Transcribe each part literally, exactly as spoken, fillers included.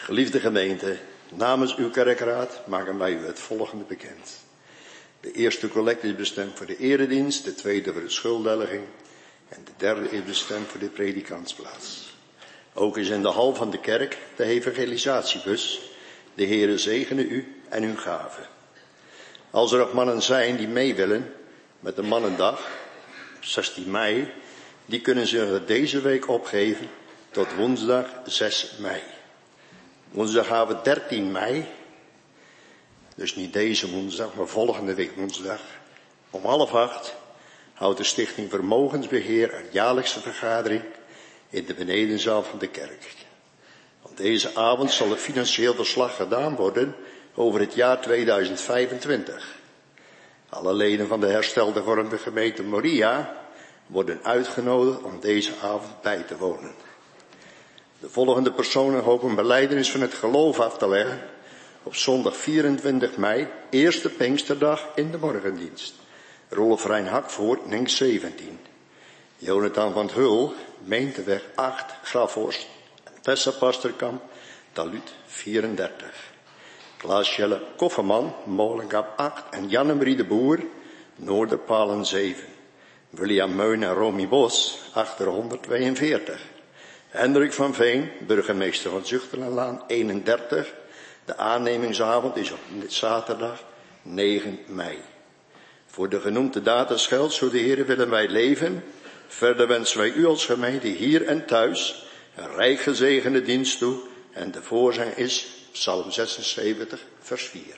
Geliefde gemeente, namens uw kerkraad maken wij u het volgende bekend. De eerste collecte is bestemd voor de eredienst, de tweede voor de schulddelging en de derde is bestemd voor de predikantsplaats. Ook is in de hal van de kerk de evangelisatiebus. De Heere zegene u en uw gaven. Als er nog mannen zijn die mee willen met de mannendag, zestien mei, die kunnen zich deze week opgeven tot woensdag zes mei. Woensdagavond dertien mei, dus niet deze woensdag, maar volgende week woensdag, om half acht houdt de Stichting Vermogensbeheer een jaarlijkse vergadering in de benedenzaal van de kerk. Want deze avond zal een financieel verslag gedaan worden over het jaar tweeduizend vijfentwintig. Alle leden van de herstelde vormde gemeente Moria worden uitgenodigd om deze avond bij te wonen. De volgende personen hopen belijdenis van het geloof af te leggen op zondag vierentwintig mei, eerste Pinksterdag in de morgendienst. Rolf Rijn Hakvoort, Nink zeventien. Jonathan van Hul, Meenteweg acht, Grafhorst. Tessa Pasterkamp, Talut vierendertig. Klaas-Jelle Kofferman, Molenkap acht en Janne-Marie de Boer, Noorderpalen zeven. William Meun en Romy Bos, achter honderdtweeënveertig. Hendrik van Veen, burgemeester van Zuchterlaan eenendertig. De aannemingsavond is op zaterdag negen mei. Voor de genoemde data geldt, zo de Heere willen wij leven. Verder wensen wij u als gemeente hier en thuis een rijk gezegende dienst toe. En de voorzang is Psalm zesenzeventig, vers vier.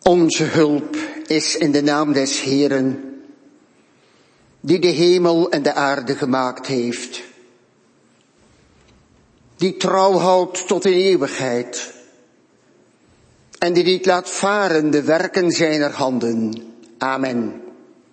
Onze hulp is in de naam des Heeren, die de hemel en de aarde gemaakt heeft, die trouw houdt tot in eeuwigheid en die niet laat varen de werken zijner handen. Amen.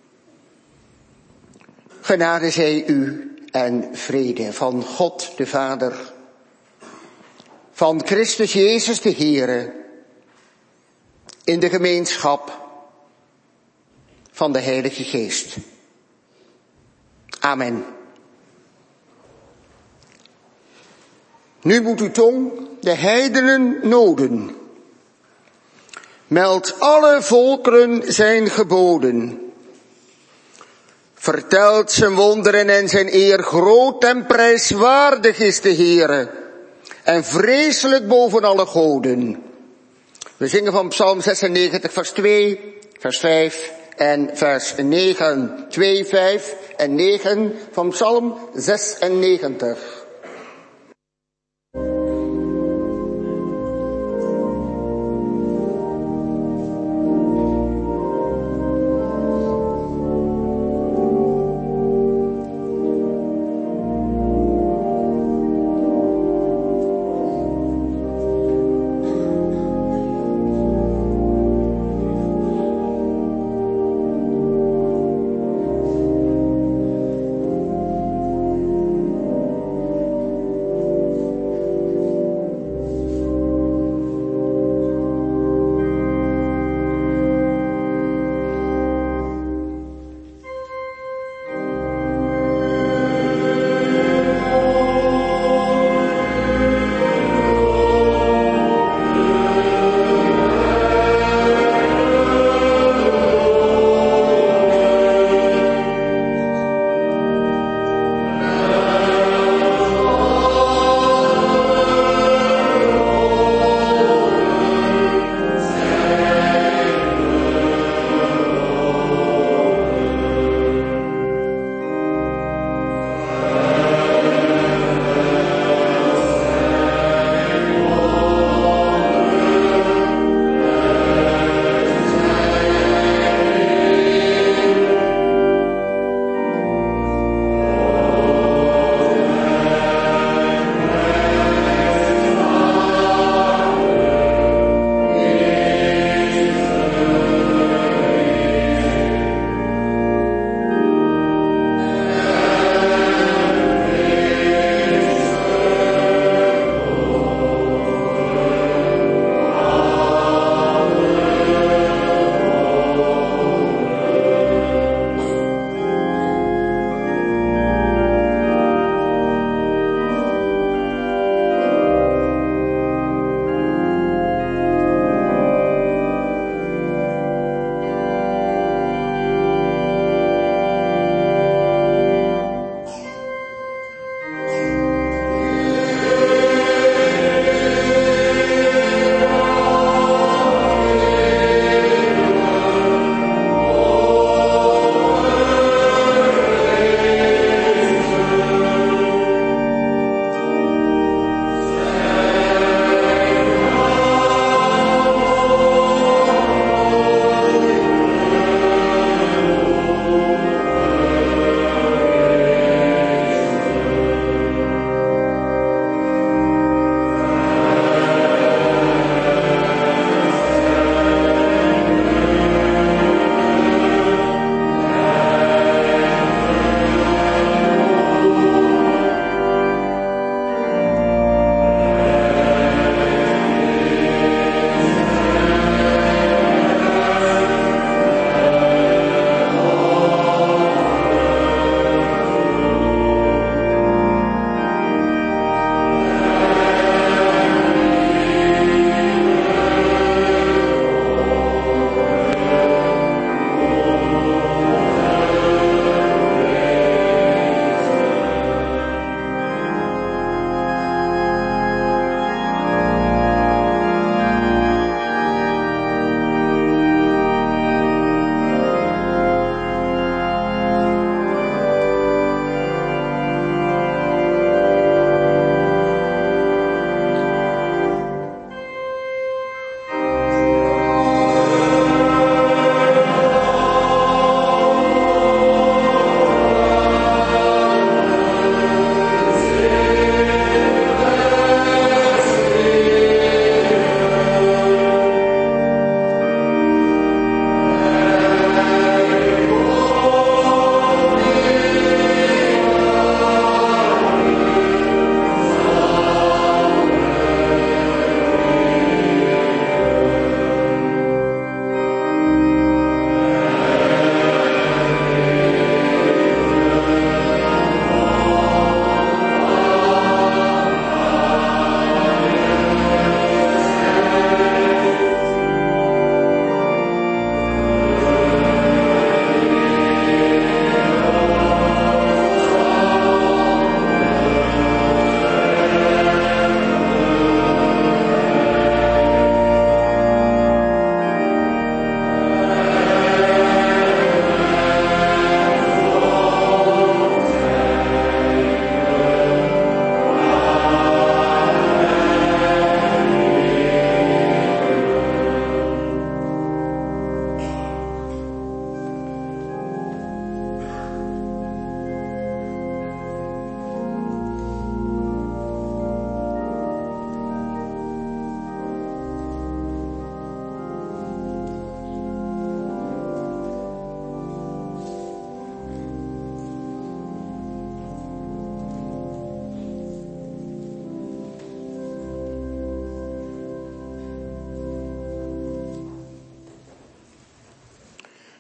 Genade zij u en vrede van God de Vader, van Christus Jezus de Heere, in de gemeenschap van de Heilige Geest. Amen. Nu moet uw tong de heidenen noden. Meld alle volkeren zijn geboden. Vertelt zijn wonderen en zijn eer, groot en prijswaardig is de Heere, en vreselijk boven alle goden. We zingen van Psalm zesennegentig, vers twee, vers vijf en vers negen. twee, vijf en negen van Psalm zesennegentig.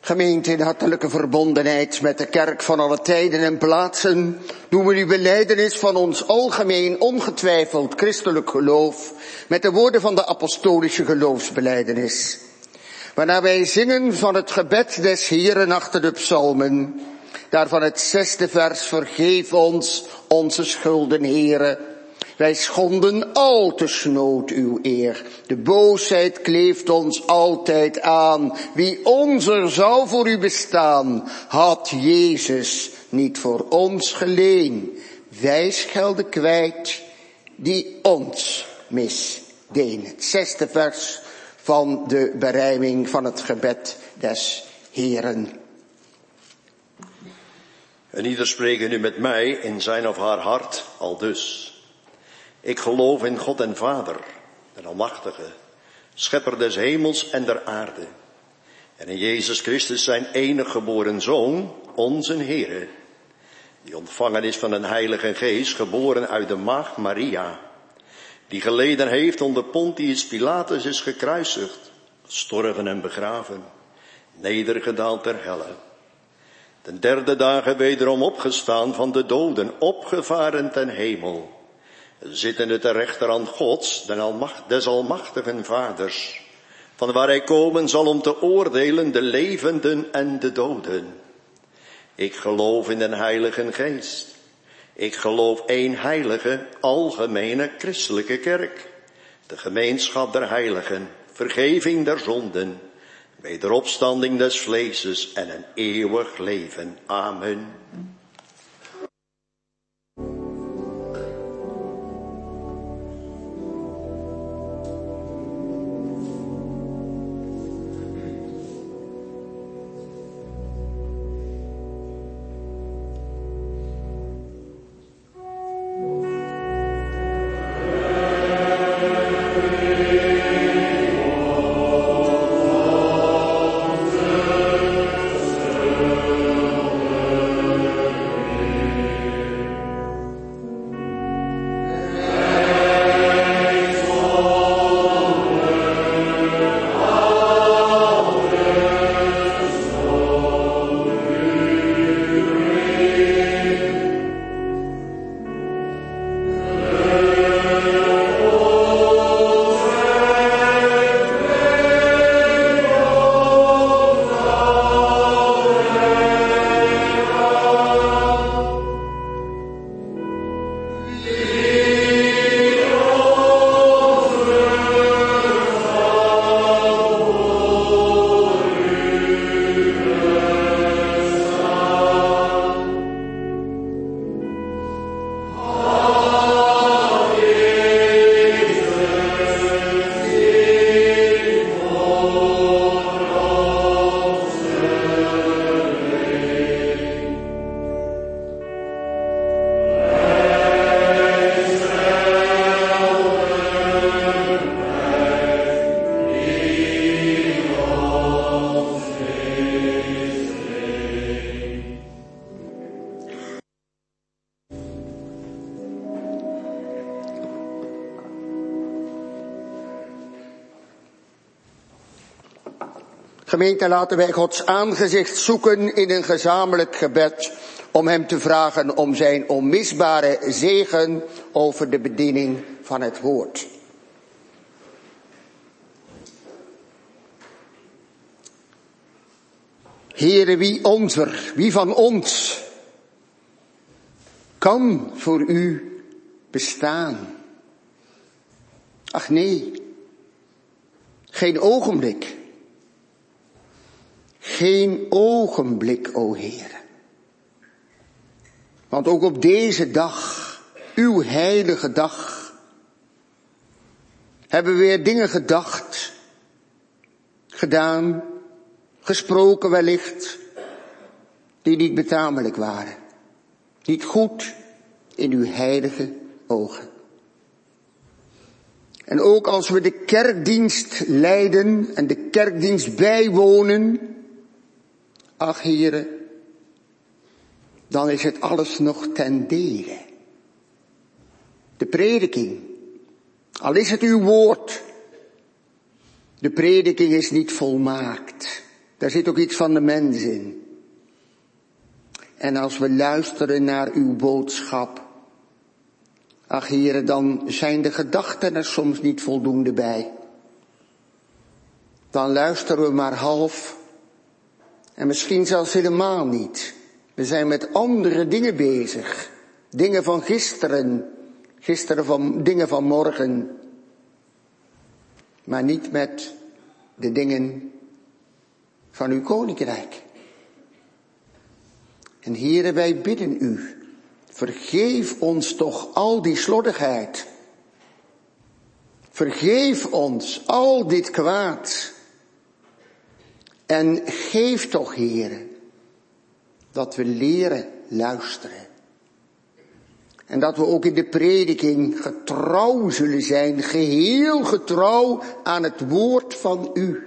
Gemeente in hartelijke verbondenheid met de kerk van alle tijden en plaatsen doen we uw belijdenis van ons algemeen ongetwijfeld christelijk geloof met de woorden van de apostolische geloofsbelijdenis. Waarna wij zingen van het gebed des Heeren achter de psalmen, daarvan het zesde vers: vergeef ons onze schulden, Heere. Wij schonden al te snood uw eer. De boosheid kleeft ons altijd aan. Wie onzer zou voor u bestaan, had Jezus niet voor ons geleen. Wij schelden kwijt die ons misdeen. Het zesde vers van de berijming van het gebed des Heeren. En ieder spreken nu met mij in zijn of haar hart aldus. Ik geloof in God en Vader, de Almachtige, Schepper des hemels en der aarde. En in Jezus Christus zijn enig geboren Zoon, onze Heere, die ontvangen is van een Heilige Geest, geboren uit de maagd Maria, die geleden heeft onder Pontius Pilatus, is gekruisigd, gestorven en begraven, nedergedaald ter helle. Ten derde dagen wederom opgestaan van de doden, opgevaren ten hemel, zittende ter rechterhand Gods, des almachtigen Vaders, van waar hij komen zal om te oordelen de levenden en de doden. Ik geloof in den Heilige Geest. Ik geloof één heilige, algemene, christelijke kerk, de gemeenschap der heiligen, vergeving der zonden, wederopstanding des vleeses en een eeuwig leven. Amen. Gemeente, laten wij Gods aangezicht zoeken in een gezamenlijk gebed om hem te vragen om zijn onmisbare zegen over de bediening van het woord. Heere, wie onzer, wie van ons kan voor u bestaan? Ach nee, geen ogenblik. Geen ogenblik, o Heere. Want ook op deze dag, uw heilige dag, hebben we weer dingen gedacht, gedaan, gesproken wellicht, die niet betamelijk waren. Niet goed in uw heilige ogen. En ook als we de kerkdienst leiden en de kerkdienst bijwonen, ach Heere, dan is het alles nog ten dele. De prediking, al is het uw woord, de prediking is niet volmaakt. Daar zit ook iets van de mens in. En als we luisteren naar uw boodschap, ach Heere, dan zijn de gedachten er soms niet voldoende bij. Dan luisteren we maar half en misschien zelfs helemaal niet. We zijn met andere dingen bezig. Dingen van gisteren, gisteren van dingen van morgen. Maar niet met de dingen van uw koninkrijk. En Heere, wij bidden u, vergeef ons toch al die slordigheid. Vergeef ons al dit kwaad. En geef toch, Heere, dat we leren luisteren. En dat we ook in de prediking getrouw zullen zijn, geheel getrouw aan het woord van u.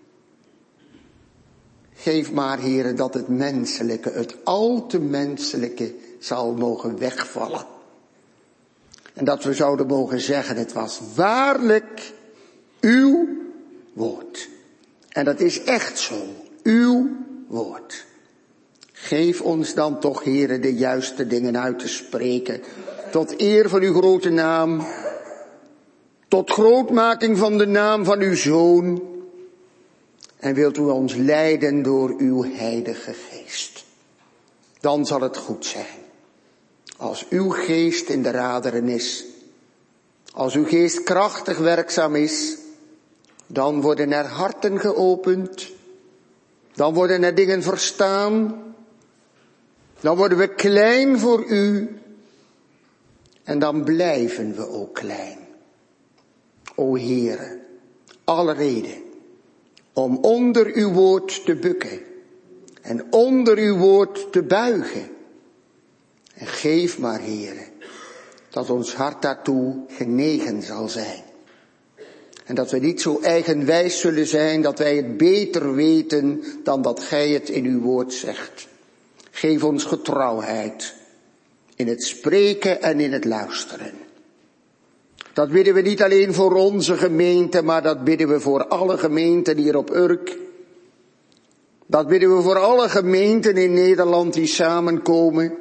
Geef maar, Heere, dat het menselijke, het al te menselijke zal mogen wegvallen. En dat we zouden mogen zeggen, het was waarlijk uw woord. En dat is echt zo, uw woord. Geef ons dan toch, Heere, de juiste dingen uit te spreken. Tot eer van uw grote naam. Tot grootmaking van de naam van uw Zoon. En wilt u ons leiden door uw Heilige Geest. Dan zal het goed zijn. Als uw geest in de raderen is. Als uw geest krachtig werkzaam is. Dan worden er harten geopend. Dan worden er dingen verstaan. Dan worden we klein voor u. En dan blijven we ook klein. O Heere, alle reden om onder uw woord te bukken. En onder uw woord te buigen. En geef maar, Heere, dat ons hart daartoe genegen zal zijn. En dat we niet zo eigenwijs zullen zijn dat wij het beter weten dan dat gij het in uw woord zegt. Geef ons getrouwheid in het spreken en in het luisteren. Dat bidden we niet alleen voor onze gemeente, maar dat bidden we voor alle gemeenten hier op Urk. Dat bidden we voor alle gemeenten in Nederland die samenkomen.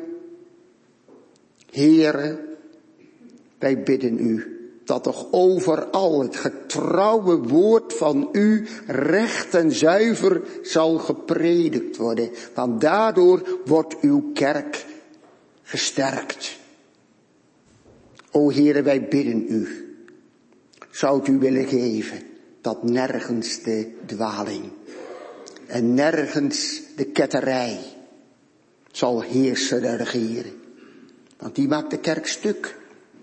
Heere, wij bidden u dat toch overal het getrouwe woord van u recht en zuiver zal gepredikt worden. Want daardoor wordt uw kerk gesterkt. O Heere, wij bidden u. Zou u willen geven dat nergens de dwaling en nergens de ketterij zal heersen en regeren. Want die maakt de kerk stuk.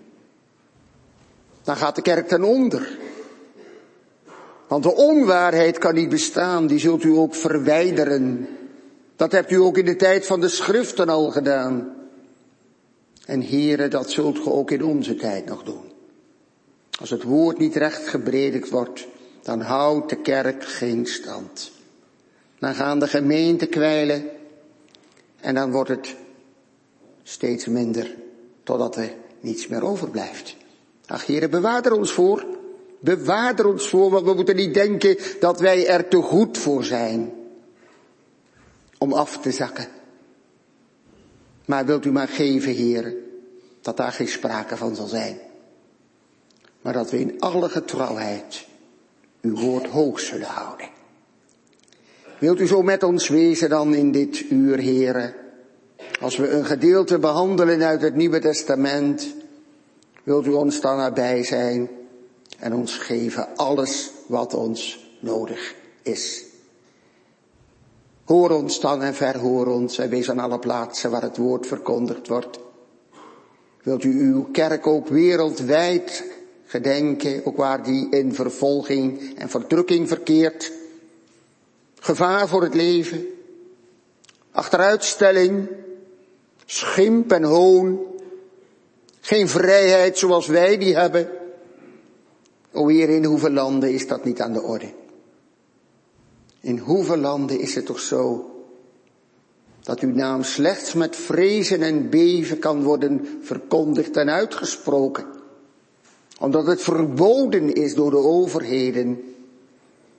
Dan gaat de kerk ten onder. Want de onwaarheid kan niet bestaan, die zult u ook verwijderen. Dat hebt u ook in de tijd van de schriften al gedaan. En Heere, dat zult u ook in onze tijd nog doen. Als het woord niet recht gepredikt wordt, dan houdt de kerk geen stand. Dan gaan de gemeenten kwijlen en dan wordt het steeds minder, totdat er niets meer overblijft. Ach Heere, bewaar er ons voor. Bewaar er ons voor, want we moeten niet denken dat wij er te goed voor zijn om af te zakken. Maar wilt u maar geven, Heere, dat daar geen sprake van zal zijn. Maar dat we in alle getrouwheid uw woord hoog zullen houden. Wilt u zo met ons wezen dan in dit uur, Heere, als we een gedeelte behandelen uit het Nieuwe Testament. Wilt u ons dan nabij zijn en ons geven alles wat ons nodig is. Hoor ons dan en verhoor ons en wees aan alle plaatsen waar het woord verkondigd wordt. Wilt u uw kerk ook wereldwijd gedenken, ook waar die in vervolging en verdrukking verkeert. Gevaar voor het leven, achteruitstelling, schimp en hoon. Geen vrijheid zoals wij die hebben. O Heer, in hoeveel landen is dat niet aan de orde? In hoeveel landen is het toch zo dat uw naam slechts met vrezen en beven kan worden verkondigd en uitgesproken. Omdat het verboden is door de overheden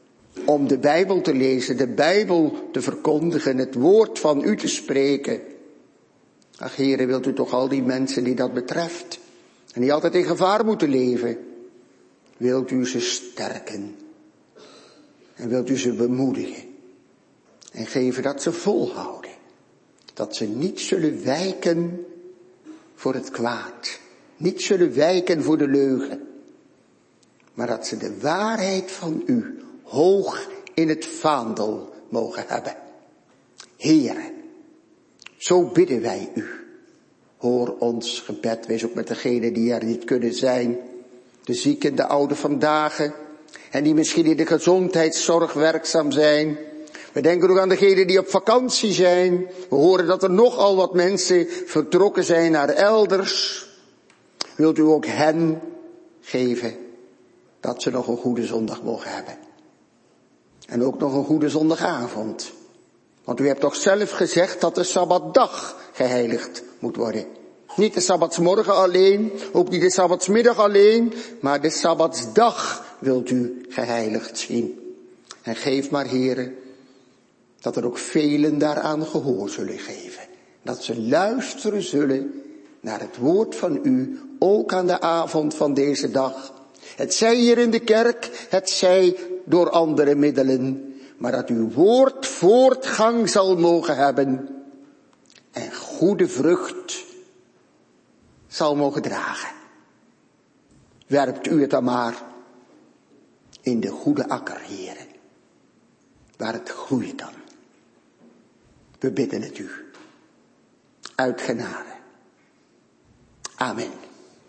om de Bijbel te lezen, de Bijbel te verkondigen, het woord van u te spreken. Ach, Heere, wilt u toch al die mensen die dat betreft en die altijd in gevaar moeten leven, wilt u ze sterken en wilt u ze bemoedigen en geven dat ze volhouden, dat ze niet zullen wijken voor het kwaad, niet zullen wijken voor de leugen, maar dat ze de waarheid van u hoog in het vaandel mogen hebben. Heere, zo bidden wij u. Hoor ons gebed, wees ook met degenen die er niet kunnen zijn, de zieken, de ouden vandaag, en die misschien in de gezondheidszorg werkzaam zijn. We denken ook aan degenen die op vakantie zijn. We horen dat er nogal wat mensen vertrokken zijn naar elders. Wilt u ook hen geven dat ze nog een goede zondag mogen hebben. En ook nog een goede zondagavond. Want u hebt toch zelf gezegd dat de Sabbatdag geheiligd moet worden. Niet de Sabbatsmorgen alleen, ook niet de Sabbatsmiddag alleen, maar de Sabbatsdag wilt u geheiligd zien. En geef maar, Heere, dat er ook velen daaraan gehoor zullen geven. Dat ze luisteren zullen naar het woord van u, ook aan de avond van deze dag. Het zij hier in de kerk, het zij door andere middelen, maar dat uw woord voortgang zal mogen hebben en goede vrucht zal mogen dragen. Werpt u het dan maar in de goede akker, Heere, waar het groeit dan. We bidden het u. Uit genade. Amen.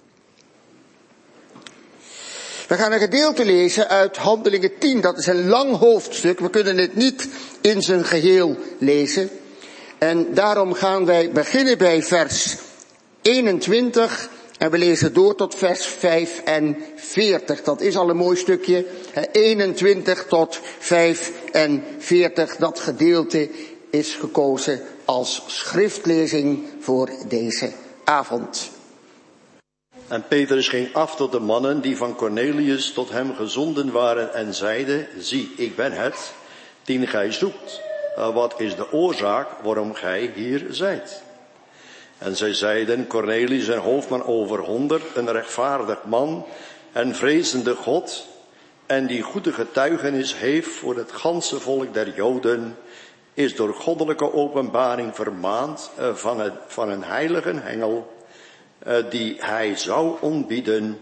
We gaan een gedeelte lezen uit Handelingen tien. Dat is een lang hoofdstuk. We kunnen het niet in zijn geheel lezen. En daarom gaan wij beginnen bij vers eenentwintig. En we lezen door tot vers vijfenveertig. Dat is al een mooi stukje. eenentwintig tot vijfenveertig. Dat gedeelte is gekozen als schriftlezing voor deze avond. En Petrus ging af tot de mannen die van Cornelius tot hem gezonden waren en zeide, zie, ik ben het, dien gij zoekt. Wat is de oorzaak waarom gij hier zijt? En zij zeiden, Cornelius, een hoofdman over honderd, een rechtvaardig man en vrezende God, en die goede getuigenis heeft voor het ganse volk der Joden, is door goddelijke openbaring vermaand van een, van een heilige engel, die hij zou ontbieden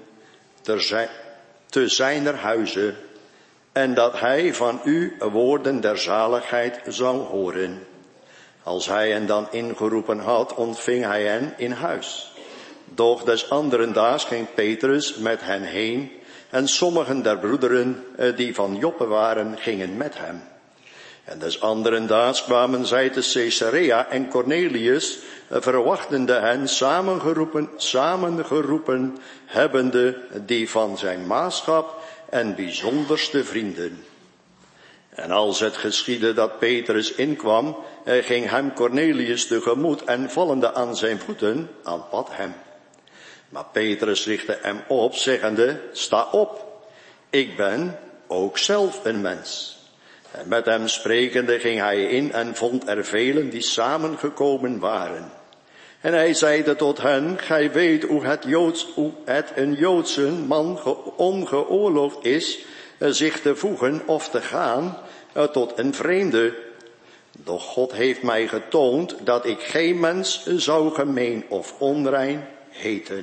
te zijner huize, en dat hij van u woorden der zaligheid zou horen. Als hij hen dan ingeroepen had, ontving hij hen in huis. Doch des anderen daags ging Petrus met hen heen, en sommigen der broederen die van Joppe waren, gingen met hem. En des anderen daags kwamen zij te Caesarea, en Cornelius verwachtende hen samengeroepen, samengeroepen hebbende die van zijn maatschap en bijzonderste vrienden. En als het geschiedde dat Petrus inkwam, ging hem Cornelius tegemoet en vallende aan zijn voeten, aanbad hem. Maar Petrus richtte hem op, zeggende, sta op, ik ben ook zelf een mens. En met hem sprekende ging hij in en vond er velen die samengekomen waren. En hij zeide tot hen, gij weet hoe het, Joods, hoe het een Joodse man ongeoorloofd is zich te voegen of te gaan tot een vreemde. Doch God heeft mij getoond dat ik geen mens zou gemeen of onrein heten.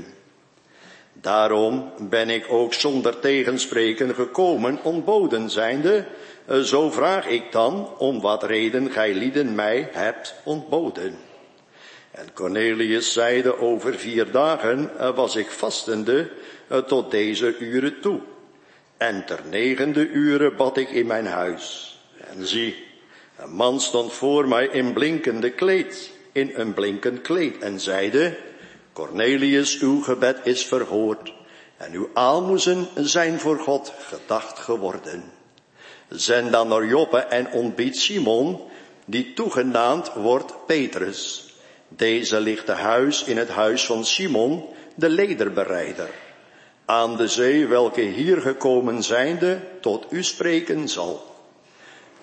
Daarom ben ik ook zonder tegenspreken gekomen, ontboden zijnde. Zo vraag ik dan, om wat reden gij lieden mij hebt ontboden. En Cornelius zeide, over vier dagen was ik vastende tot deze uren toe. En ter negende uren bad ik in mijn huis. En zie, een man stond voor mij in blinkende kleed, in een blinkend kleed, en zeide, Cornelius, uw gebed is verhoord, en uw aalmoezen zijn voor God gedacht geworden. Zend dan naar Joppe en ontbied Simon, die toegenaamd wordt Petrus. Deze ligt te huis in het huis van Simon, de lederbereider, aan de zee, welke hier gekomen zijnde tot u spreken zal.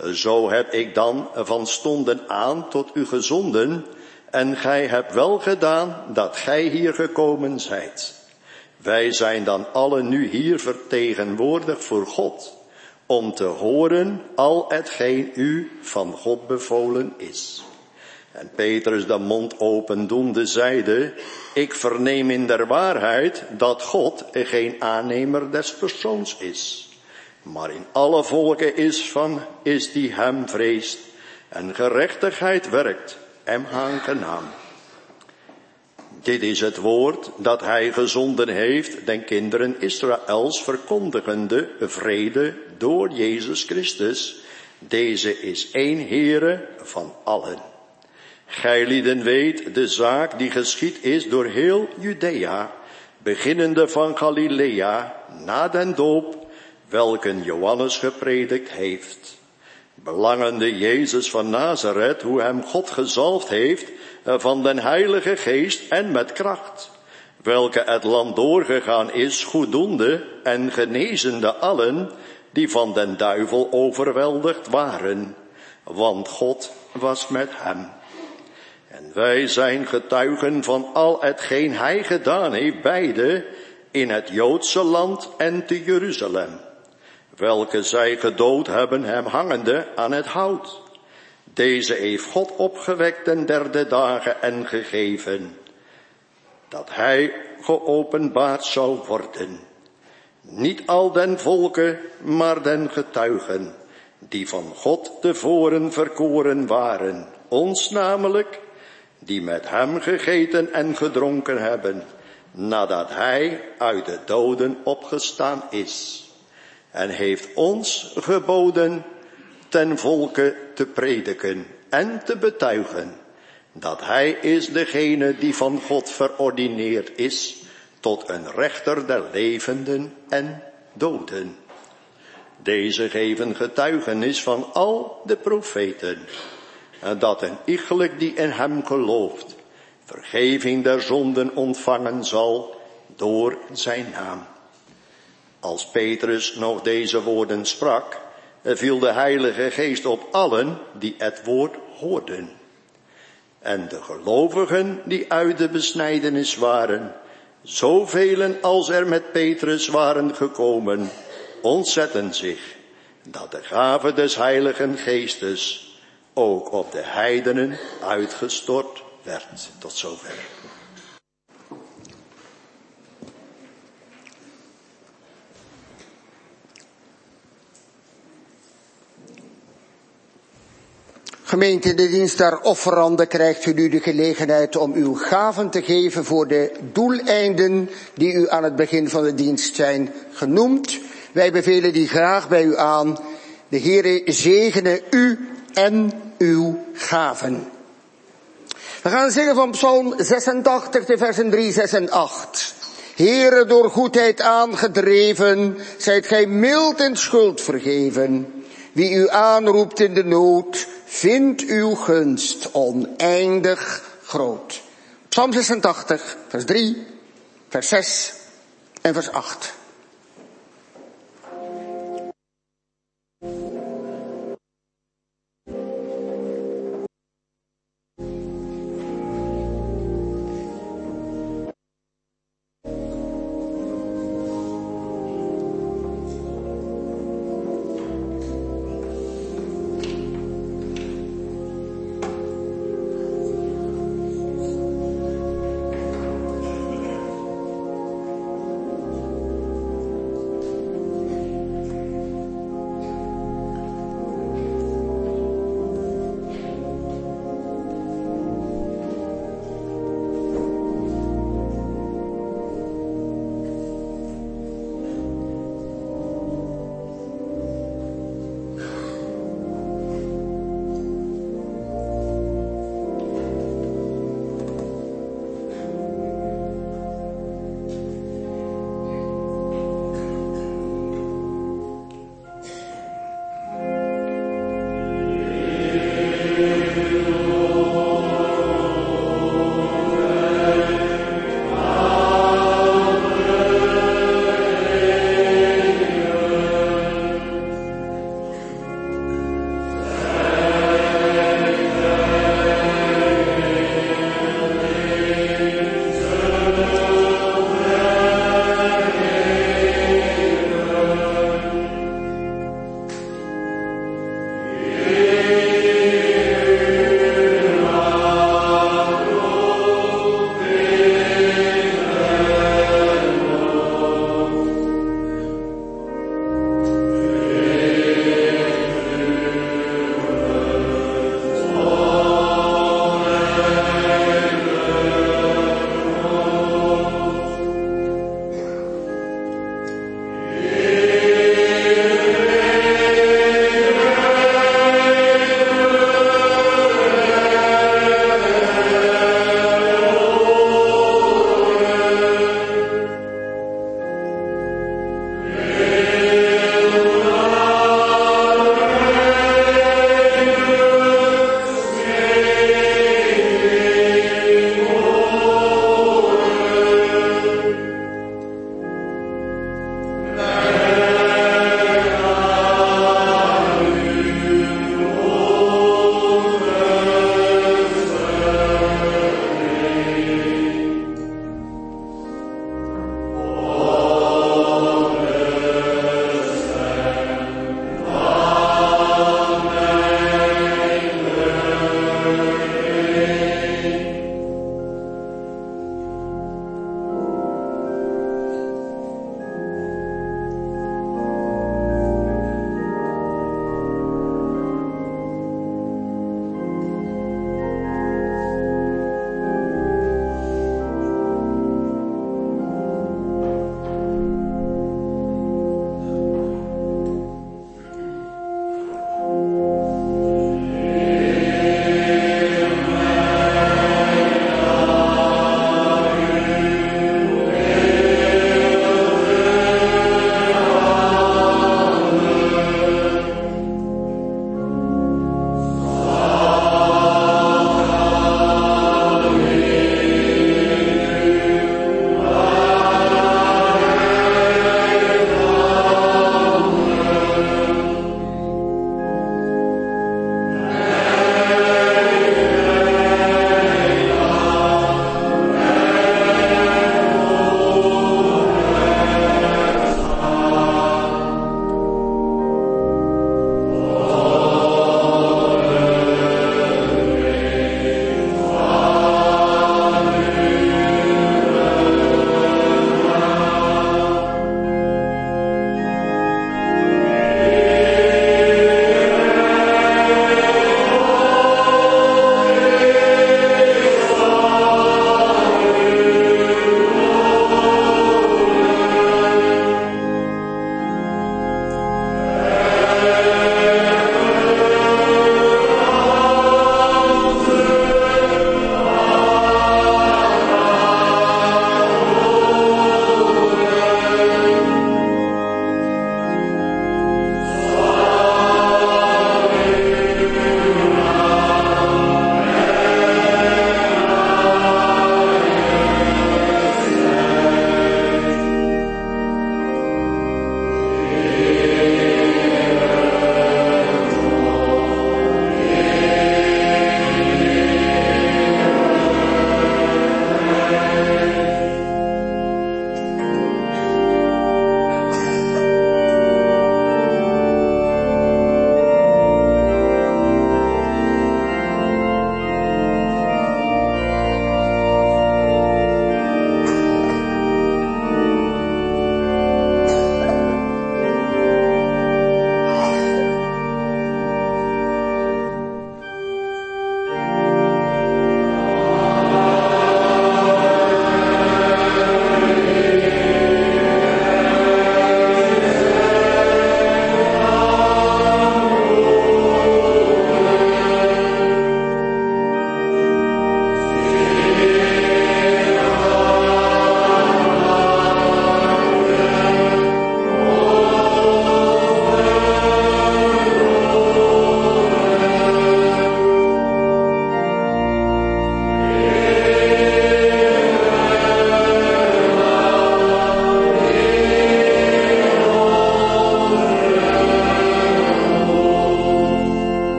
Zo heb ik dan van stonden aan tot u gezonden, en gij hebt wel gedaan dat gij hier gekomen zijt. Wij zijn dan allen nu hier vertegenwoordigd voor God, om te horen al hetgeen u van God bevolen is. En Petrus de mond opendoende zeide, ik verneem in der waarheid dat God geen aannemer des persoons is, maar in alle volken is van, is die hem vreest en gerechtigheid werkt, hem aangenaam. Dit is het woord dat hij gezonden heeft den kinderen Israëls, verkondigende vrede door Jezus Christus. Deze is één Heere van allen. Gijlieden weet de zaak die geschied is door heel Judea, beginnende van Galilea, na den doop, welken Johannes gepredikt heeft. Belangende Jezus van Nazareth, hoe hem God gezalfd heeft van den Heilige Geest en met kracht, welke het land doorgegaan is, goeddoende en genezende allen die van den duivel overweldigd waren, want God was met hem. En wij zijn getuigen van al hetgeen hij gedaan heeft, beide in het Joodse land en te Jeruzalem, welke zij gedood hebben hem hangende aan het hout. Deze heeft God opgewekt ten derde dagen en gegeven, dat hij geopenbaard zou worden. Niet al den volken, maar den getuigen, die van God tevoren verkoren waren, ons namelijk, die met hem gegeten en gedronken hebben, nadat hij uit de doden opgestaan is, en heeft ons geboden ten volke te prediken en te betuigen, dat hij is degene die van God verordineerd is tot een rechter der levenden en doden. Deze geven getuigenis van al de profeten, en dat een iegelijk die in hem gelooft, vergeving der zonden ontvangen zal door zijn naam. Als Petrus nog deze woorden sprak, viel de Heilige Geest op allen die het woord hoorden. En de gelovigen die uit de besnijdenis waren, zoveel als er met Petrus waren gekomen, ontzetten zich dat de gave des Heiligen Geestes ook op de heidenen uitgestort werd. Tot zover. Gemeente, in de dienst der offeranden krijgt u nu de gelegenheid om uw gaven te geven voor de doeleinden die u aan het begin van de dienst zijn genoemd. Wij bevelen die graag bij u aan. De Heere zegene u en uw gaven. We gaan zingen van Psalm zesentachtig, de versen drie, zes en acht. Heere, door goedheid aangedreven, zijt gij mild in schuld vergeven. Wie u aanroept in de nood, vindt uw gunst oneindig groot. Psalm zesentachtig, vers drie, vers zes en vers acht.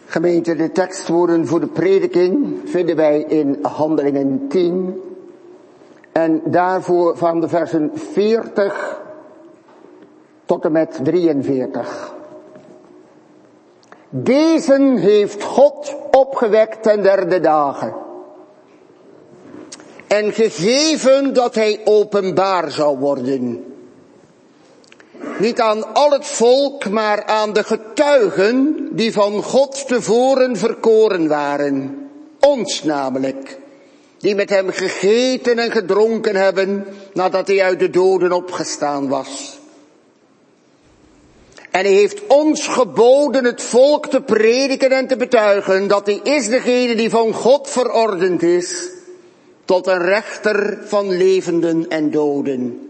Gemeente, de tekstwoorden voor de prediking vinden wij in Handelingen tien. En daarvoor van de versen veertig tot en met drieënveertig. Deze heeft God opgewekt ten derde dagen. En gegeven dat hij openbaar zou worden. Niet aan al het volk, maar aan de getuigen die van God tevoren verkoren waren. Ons namelijk. Die met hem gegeten en gedronken hebben nadat hij uit de doden opgestaan was. En hij heeft ons geboden het volk te prediken en te betuigen dat hij is degene die van God verordend is tot een rechter van levenden en doden.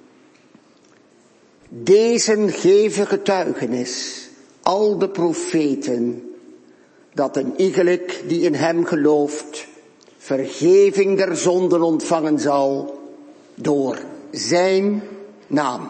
Deze geven getuigenis, al de profeten, dat een iegelijk die in hem gelooft, vergeving der zonden ontvangen zal door zijn naam.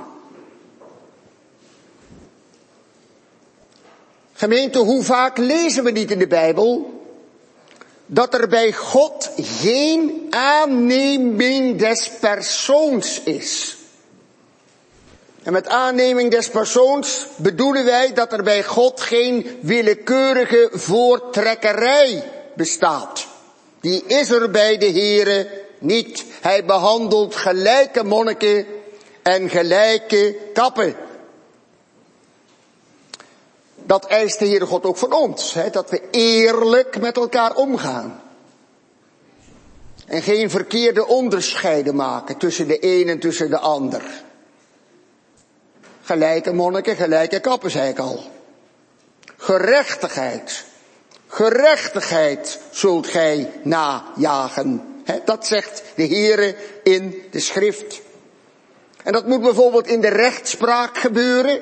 Gemeente, hoe vaak lezen we niet in de Bijbel dat er bij God geen aanneming des persoons is. En met aanneming des persoons bedoelen wij dat er bij God geen willekeurige voortrekkerij bestaat. Die is er bij de Heere niet. Hij behandelt gelijke monniken en gelijke kappen. Dat eist de Heere God ook van ons. Hè, dat we eerlijk met elkaar omgaan. En geen verkeerde onderscheiden maken tussen de een en tussen de ander. Gelijke monniken, gelijke kappen, zei ik al. Gerechtigheid. Gerechtigheid zult gij najagen. He, dat zegt de Heere in de schrift. En dat moet bijvoorbeeld in de rechtspraak gebeuren.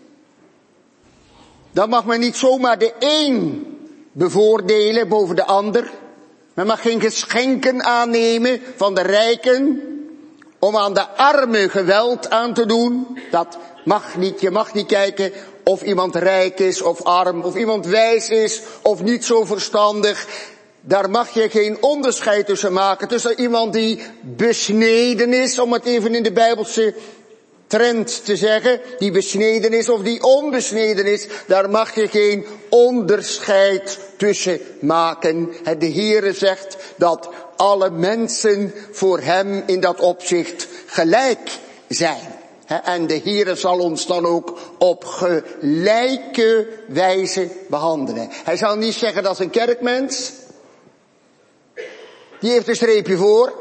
Dan mag men niet zomaar de een bevoordelen boven de ander. Men mag geen geschenken aannemen van de rijken om aan de armen geweld aan te doen. Dat mag niet. Je mag niet kijken of iemand rijk is of arm, of iemand wijs is of niet zo verstandig. Daar mag je geen onderscheid tussen maken. Tussen iemand die besneden is, om het even in de Bijbelse trend te zeggen, die besneden is of die onbesneden is, daar mag je geen onderscheid tussen maken. De Heere zegt dat alle mensen voor hem in dat opzicht gelijk zijn. En de Heere zal ons dan ook op gelijke wijze behandelen. Hij zal niet zeggen dat is een kerkmens. Die heeft een streepje voor.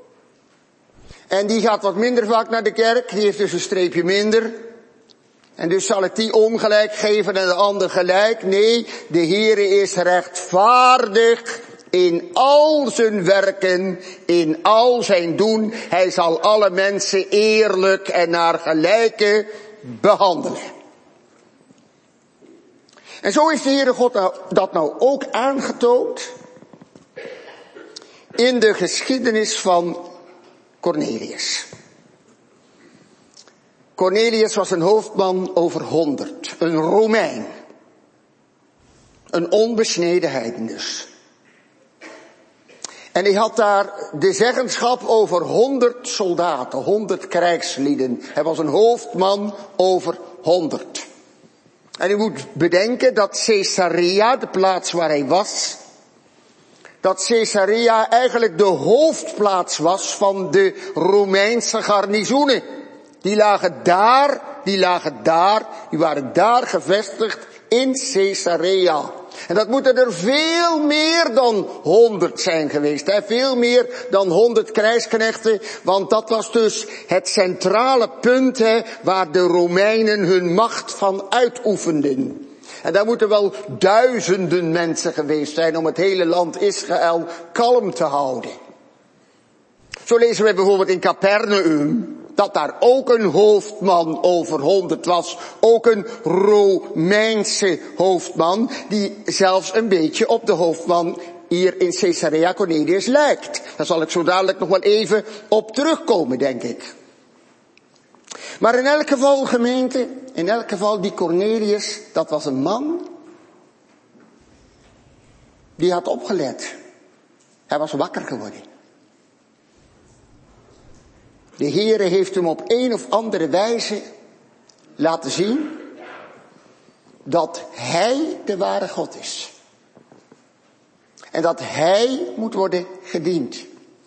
En die gaat wat minder vaak naar de kerk. Die heeft dus een streepje minder. En dus zal ik die ongelijk geven en de ander gelijk. Nee, de Heere is rechtvaardig in al zijn werken, in al zijn doen. Hij zal alle mensen eerlijk en naar gelijke behandelen. En zo is de Heere God nou, dat nou ook aangetoond in de geschiedenis van Cornelius. Cornelius was een hoofdman over honderd, een Romein. Een onbesneden heiden dus. En hij had daar de zeggenschap over honderd soldaten, honderd krijgslieden. Hij was een hoofdman over honderd. En u moet bedenken dat Caesarea, de plaats waar hij was, dat Caesarea eigenlijk de hoofdplaats was van de Romeinse garnizoenen. Die lagen daar, die lagen daar, die waren daar gevestigd in Caesarea. En dat moeten er veel meer dan honderd zijn geweest. Hè? Veel meer dan honderd krijgsknechten. Want dat was dus het centrale punt, hè, waar de Romeinen hun macht van uitoefenden. En daar moeten wel duizenden mensen geweest zijn om het hele land Israël kalm te houden. Zo lezen we bijvoorbeeld in Capernaum dat daar ook een hoofdman over honderd was. Ook een Romeinse hoofdman die zelfs een beetje op de hoofdman hier in Caesarea Cornelius lijkt. Daar zal ik zo dadelijk nog wel even op terugkomen, denk ik. Maar in elk geval, gemeente, in elk geval die Cornelius, dat was een man die had opgelet. Hij was wakker geworden. De Heere heeft hem op een of andere wijze laten zien dat hij de ware God is. En dat hij moet worden gediend.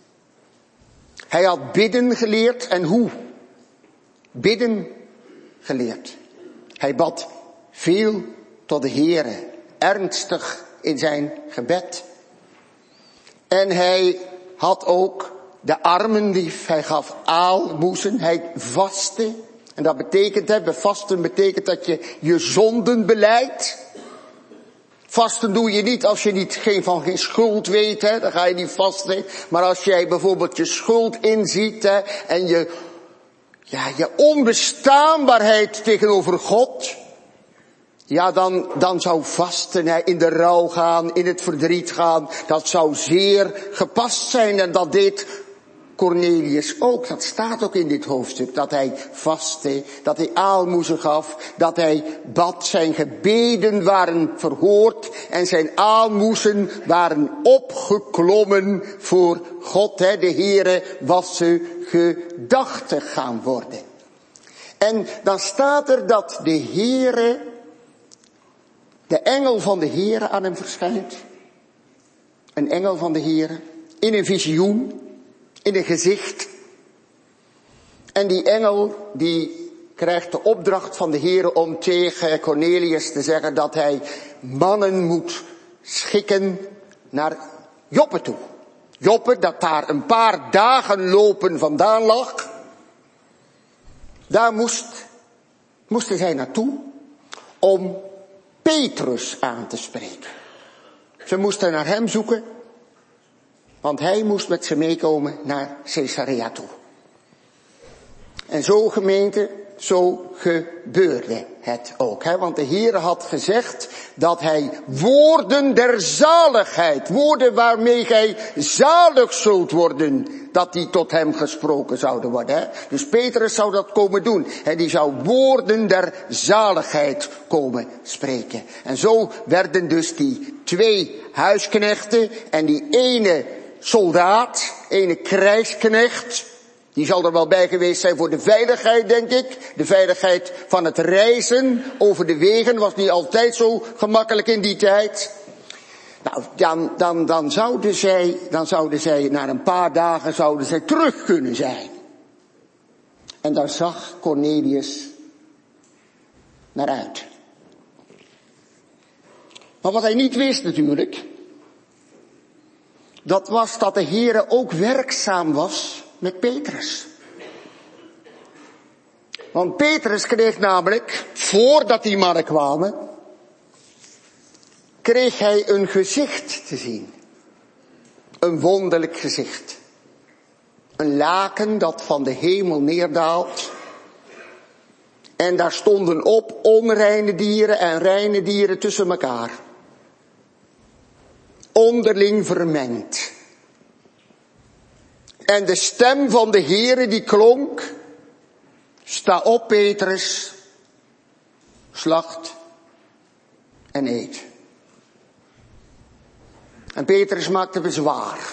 Hij had bidden geleerd en hoe? Bidden geleerd. Hij bad veel tot de Heere, ernstig in zijn gebed. En hij had ook de armen lief, hij gaf aalmoezen, hij vastte. En dat betekent, hè, vasten betekent dat je je zonden belijdt. Vasten doe je niet als je niet, geen, van geen schuld weet, hè, dan ga je niet vasten. Maar als jij bijvoorbeeld je schuld inziet, hè, en je, ja, je onbestaanbaarheid tegenover God, ja, dan, dan zou vasten, hè, in de rouw gaan, in het verdriet gaan, dat zou zeer gepast zijn. En dat deed Cornelius ook. Dat staat ook in dit hoofdstuk, dat hij vastte, dat hij aalmoezen gaf, dat hij bad. Zijn gebeden waren verhoord en zijn aalmoezen waren opgeklommen voor God. Hè. De Heere was ze gedachte gaan worden. En dan staat er dat de Heere, de engel van de Heere aan hem verschijnt. Een engel van de Heere, in een visioen, in een gezicht. En die engel, die krijgt de opdracht van de Heere om tegen Cornelius te zeggen dat hij mannen moet schikken naar Joppe toe. Joppe, dat daar een paar dagen lopen vandaan lag. Daar moest, moesten zij naartoe om Petrus aan te spreken. Ze moesten naar hem zoeken, want hij moest met ze meekomen naar Caesarea toe. En zo, gemeente, zo gebeurde het ook. Hè? Want de Heere had gezegd dat hij woorden der zaligheid, woorden waarmee gij zalig zult worden, dat die tot hem gesproken zouden worden. Hè? Dus Petrus zou dat komen doen. En die zou woorden der zaligheid komen spreken. En zo werden dus die twee huisknechten en die ene soldaat, ene krijgsknecht, die zal er wel bij geweest zijn voor de veiligheid, denk ik. De veiligheid van het reizen over de wegen was niet altijd zo gemakkelijk in die tijd. Nou, dan, dan, dan zouden zij, dan zouden zij, na een paar dagen zouden zij terug kunnen zijn. En daar zag Cornelius naar uit. Maar wat hij niet wist natuurlijk, dat was dat de Heere ook werkzaam was met Petrus. Want Petrus kreeg namelijk, voordat die mannen kwamen, kreeg hij een gezicht te zien. Een wonderlijk gezicht. Een laken dat van de hemel neerdaalt. En daar stonden op onreine dieren en reine dieren tussen elkaar. Onderling vermengd. En de stem van de Heere die klonk: sta op, Petrus, slacht en eet. En Petrus maakte bezwaar.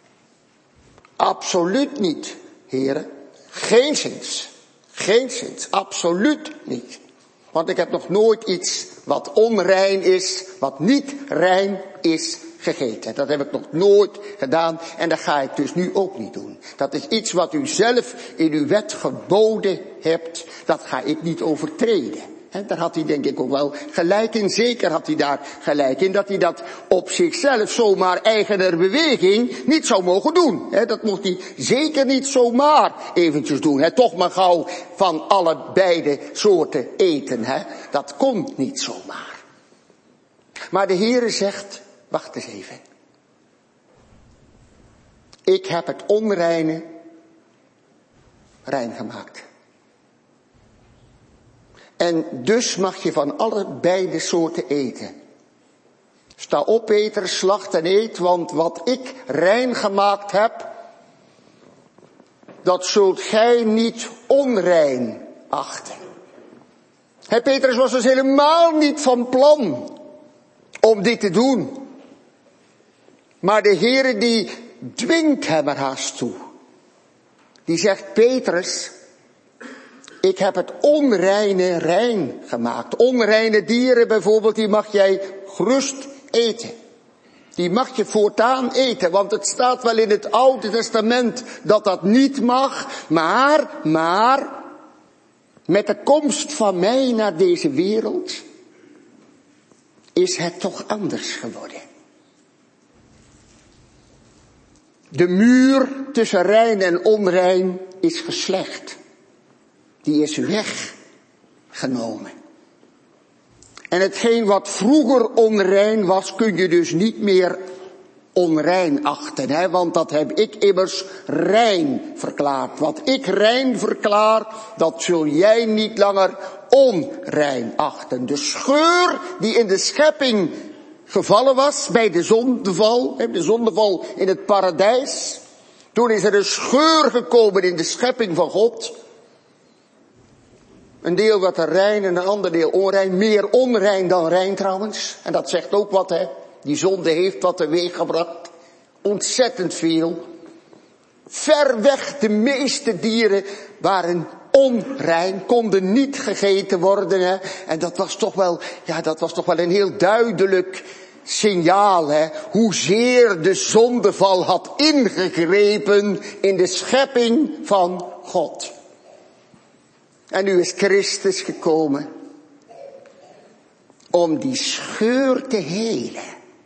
Absoluut niet, Heere. Geenszins. Geenszins. Absoluut niet. Want ik heb nog nooit iets wat onrein is, wat niet rein is, gegeten. Dat heb ik nog nooit gedaan en dat ga ik dus nu ook niet doen. Dat is iets wat u zelf in uw wet geboden hebt, dat ga ik niet overtreden. He, daar had hij denk ik ook wel gelijk in, zeker had hij daar gelijk in, dat hij dat op zichzelf zomaar eigener beweging niet zou mogen doen. He, dat mocht hij zeker niet zomaar eventjes doen. He, toch maar gauw van alle beide soorten eten. He. Dat komt niet zomaar. Maar de Heere zegt, wacht eens even. Ik heb het onreine rein gemaakt. En dus mag je van alle beide soorten eten. Sta op, Petrus, slacht en eet, want wat ik rein gemaakt heb, dat zult gij niet onrein achten. He, Petrus was dus helemaal niet van plan om dit te doen. Maar de Heere die dwingt hem er haast toe. Die zegt, Petrus, ik heb het onreine rein gemaakt. Onreine dieren bijvoorbeeld, die mag jij gerust eten. Die mag je voortaan eten, want het staat wel in het Oude Testament dat dat niet mag. Maar, maar, met de komst van mij naar deze wereld is het toch anders geworden. De muur tussen rein en onrein is geslecht. Die is weggenomen. En hetgeen wat vroeger onrein was, kun je dus niet meer onrein achten. Hè? Want dat heb ik immers rein verklaard. Wat ik rein verklaar, dat zul jij niet langer onrein achten. De scheur die in de schepping gevallen was bij de zondeval, de zondeval in het paradijs. Toen is er een scheur gekomen in de schepping van God. Een deel wat er rein en een ander deel onrein. Meer onrein dan rein trouwens. En dat zegt ook wat, hè. Die zonde heeft wat teweeg gebracht. Ontzettend veel. Ver weg de meeste dieren waren onrein, konden niet gegeten worden. Hè. En dat was toch wel, ja, dat was toch wel een heel duidelijk signaal, hè. Hoezeer de zondeval had ingegrepen in de schepping van God. En nu is Christus gekomen om die scheur te helen.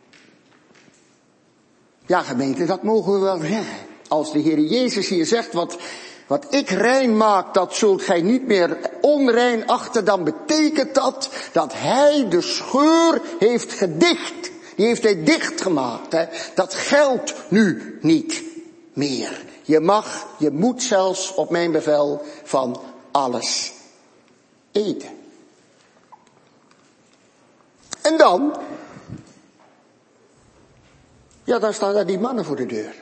Ja, gemeente, dat mogen we wel zeggen. Als de Heer Jezus hier zegt, wat, wat ik rein maak, dat zult gij niet meer onrein achten, dan betekent dat dat hij de scheur heeft gedicht. Die heeft hij dichtgemaakt. Hè. Dat geldt nu niet meer. Je mag, je moet zelfs op mijn bevel van alles eten. En dan, ja, dan staan daar die mannen voor de deur.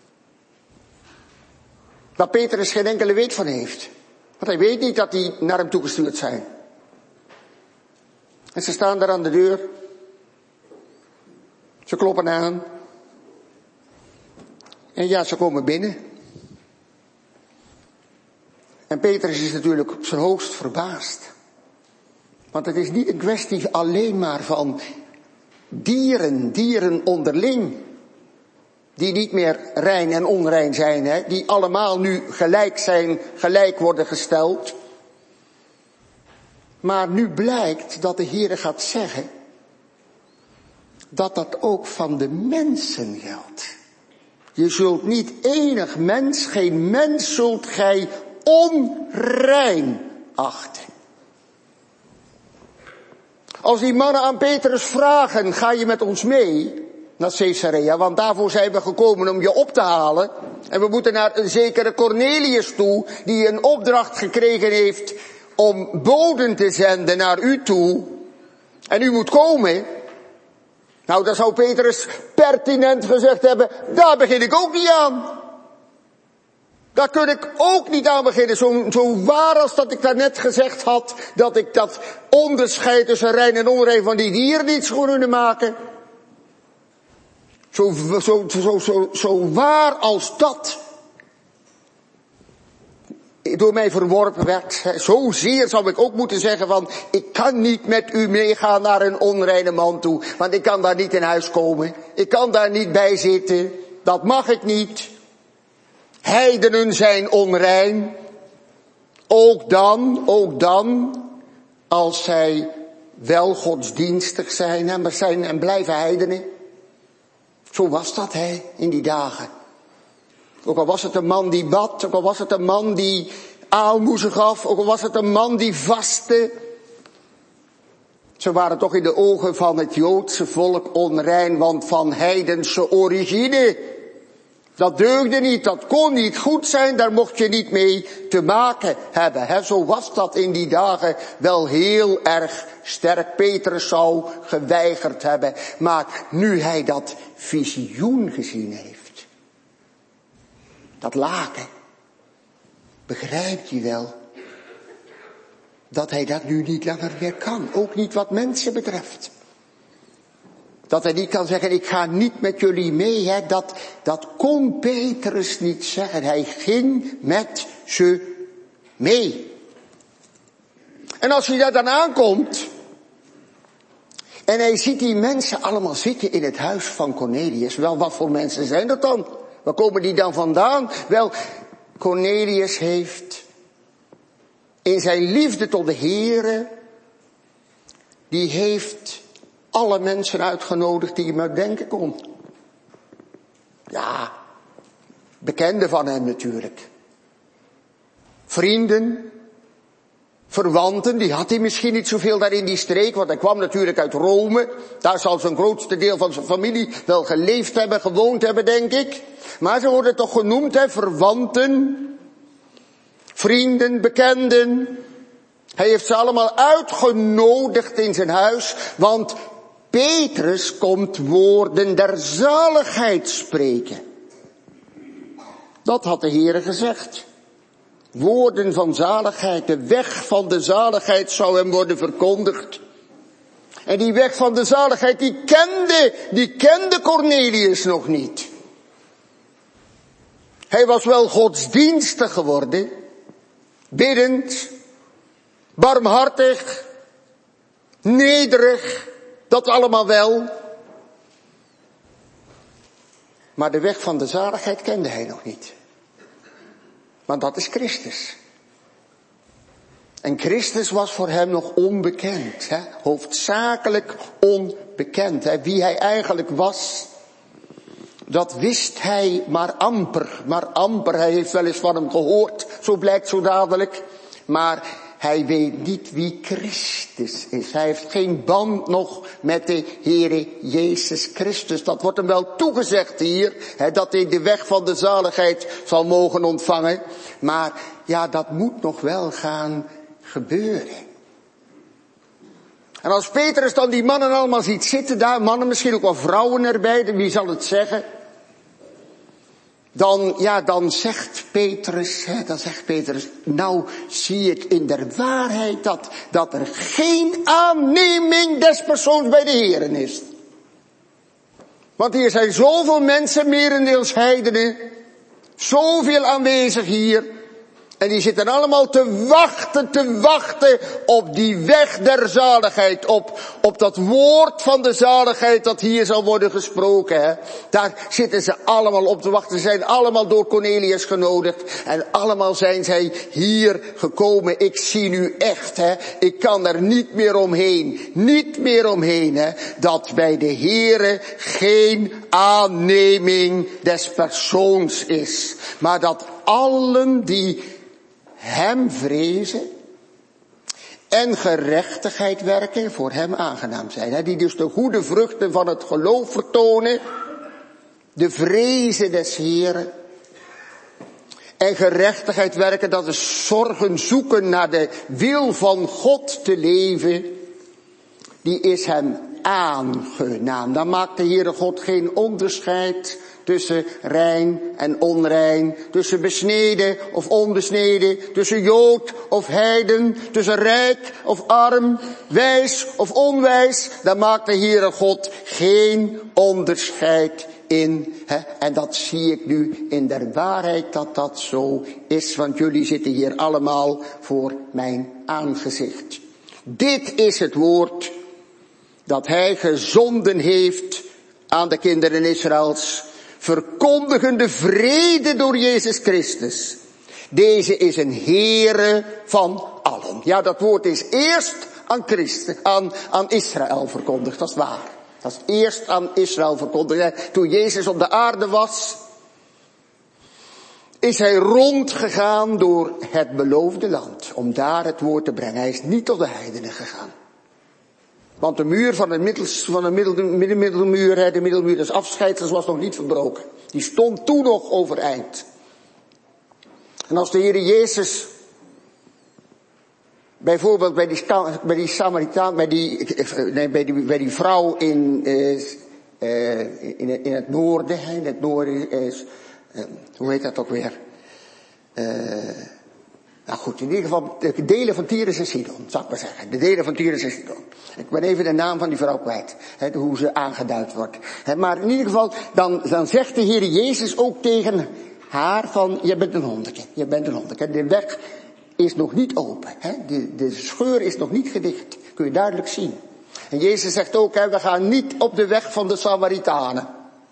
Waar Petrus geen enkele weet van heeft. Want hij weet niet dat die naar hem toegestuurd zijn. En ze staan daar aan de deur. Ze kloppen aan. En ja, ze komen binnen. En Petrus is natuurlijk op zijn hoogst verbaasd. Want het is niet een kwestie alleen maar van dieren, dieren onderling. Die niet meer rein en onrein zijn, hè? Die allemaal nu gelijk zijn, gelijk worden gesteld. Maar nu blijkt dat de Heere gaat zeggen dat dat ook van de mensen geldt. Je zult niet enig mens, geen mens zult gij onrein achten. Als die mannen aan Petrus vragen, ga je met ons mee naar Caesarea, want daarvoor zijn we gekomen om je op te halen. En we moeten naar een zekere Cornelius toe, die een opdracht gekregen heeft om boden te zenden naar u toe. En u moet komen. Nou, dan zou Petrus pertinent gezegd hebben, daar begin ik ook niet aan. Daar kun ik ook niet aan beginnen. Zo, zo waar als dat ik daarnet gezegd had, dat ik dat onderscheid tussen rein en onrein van die dieren niet zou kunnen maken. Zo, zo, zo, zo, zo waar als dat door mij verworpen werd. Zozeer zou ik ook moeten zeggen van, ik kan niet met u meegaan naar een onreine man toe. Want ik kan daar niet in huis komen. Ik kan daar niet bij zitten. Dat mag ik niet. Heidenen zijn onrein. Ook dan, ook dan, als zij wel godsdienstig zijn en zijn en blijven heidenen. Zo was dat, hè, in die dagen. Ook al was het een man die bad, ook al was het een man die aalmoezen gaf, ook al was het een man die vastte. Ze waren toch in de ogen van het Joodse volk onrein, want van heidense origine. Dat deugde niet, dat kon niet goed zijn, daar mocht je niet mee te maken hebben. He, zo was dat in die dagen wel heel erg sterk. Petrus zou geweigerd hebben, maar nu hij dat visioen gezien heeft, dat laken, begrijpt hij wel dat hij dat nu niet langer meer kan. Ook niet wat mensen betreft. Dat hij niet kan zeggen, ik ga niet met jullie mee. Hè. Dat, dat kon Petrus niet zeggen. Hij ging met ze mee. En als hij daar dan aankomt. En hij ziet die mensen allemaal zitten in het huis van Cornelius. Wel, wat voor mensen zijn dat dan? Waar komen die dan vandaan? Wel, Cornelius heeft in zijn liefde tot de Heere, die heeft alle mensen uitgenodigd die je maar denken kon. Ja, bekenden van hem natuurlijk. Vrienden, verwanten, die had hij misschien niet zoveel daar in die streek, want hij kwam natuurlijk uit Rome. Daar zal zijn grootste deel van zijn familie wel geleefd hebben, gewoond hebben, denk ik. Maar ze worden toch genoemd, hè, verwanten, vrienden, bekenden. Hij heeft ze allemaal uitgenodigd in zijn huis, want Petrus komt woorden der zaligheid spreken. Dat had de Heere gezegd. Woorden van zaligheid, de weg van de zaligheid zou hem worden verkondigd. En die weg van de zaligheid, die kende, die kende Cornelius nog niet. Hij was wel godsdienstig geworden, biddend, barmhartig, nederig, dat allemaal wel. Maar de weg van de zaligheid kende hij nog niet. Want dat is Christus. En Christus was voor hem nog onbekend. Hè? Hoofdzakelijk onbekend. Hè? Wie hij eigenlijk was, dat wist hij maar amper. Maar amper, hij heeft wel eens van hem gehoord. Zo blijkt zo dadelijk. Maar hij weet niet wie Christus is. Hij heeft geen band nog met de Heere Jezus Christus. Dat wordt hem wel toegezegd hier. Hè, dat hij de weg van de zaligheid zal mogen ontvangen. Maar ja, dat moet nog wel gaan gebeuren. En als Petrus dan die mannen allemaal ziet zitten daar, mannen misschien ook wel vrouwen erbij, wie zal het zeggen? Dan, ja, dan zegt Petrus, hè, dan zegt Petrus, nou zie ik in der waarheid dat, dat er geen aanneming des persoons bij de Heeren is. Want hier zijn zoveel mensen, merendeels heidenen, zoveel aanwezig hier. En die zitten allemaal te wachten, te wachten op die weg der zaligheid. Op, op dat woord van de zaligheid dat hier zal worden gesproken. Hè. Daar zitten ze allemaal op te wachten. Ze zijn allemaal door Cornelius genodigd. En allemaal zijn zij hier gekomen. Ik zie nu echt, hè. Ik kan er niet meer omheen. Niet meer omheen, hè. Dat bij de Heere geen aanneming des persoons is. Maar dat allen die hem vrezen en gerechtigheid werken voor hem aangenaam zijn. Die dus de goede vruchten van het geloof vertonen, de vrezen des Heeren en gerechtigheid werken, dat is zorgen zoeken naar de wil van God te leven, die is hem aangenaam. Dan maakt de Heere God geen onderscheid tussen rein en onrein, tussen besneden of onbesneden, tussen Jood of heiden, tussen rijk of arm, wijs of onwijs. Daar maakt de Heere God geen onderscheid in. Hè? En dat zie ik nu in der waarheid dat dat zo is, want jullie zitten hier allemaal voor mijn aangezicht. Dit is het woord dat hij gezonden heeft aan de kinderen Israëls, verkondigende vrede door Jezus Christus. Deze is een Heere van allen. Ja, dat woord is eerst aan Christus, aan, aan Israël verkondigd, dat is waar. Dat is eerst aan Israël verkondigd. Toen Jezus op de aarde was, is hij rondgegaan door het beloofde land, om daar het woord te brengen. Hij is niet tot de heidenen gegaan. Want de muur van de, middels, van de middel, middel, middelmuur, de middelmuur des afscheidsels, was nog niet verbroken. Die stond toen nog overeind. En als de Heere Jezus, bijvoorbeeld bij die, bij die Samaritaan, bij die, nee, bij die, bij die vrouw in, uh, uh, in, in het noorden, hè, in het noorden is, uh, hoe heet dat ook weer? Uh, Nou goed, in ieder geval de delen van Tyrus en Sidon, zal ik maar zeggen. De delen van Tyrus en Sidon. Ik ben even de naam van die vrouw kwijt, hè, hoe ze aangeduid wordt. Hè, maar in ieder geval, dan, dan zegt de Heer Jezus ook tegen haar van, je bent een hondeke, je bent een hondeke. De weg is nog niet open, hè. De, de scheur is nog niet gedicht, kun je duidelijk zien. En Jezus zegt ook, hè, we gaan niet op de weg van de Samaritanen.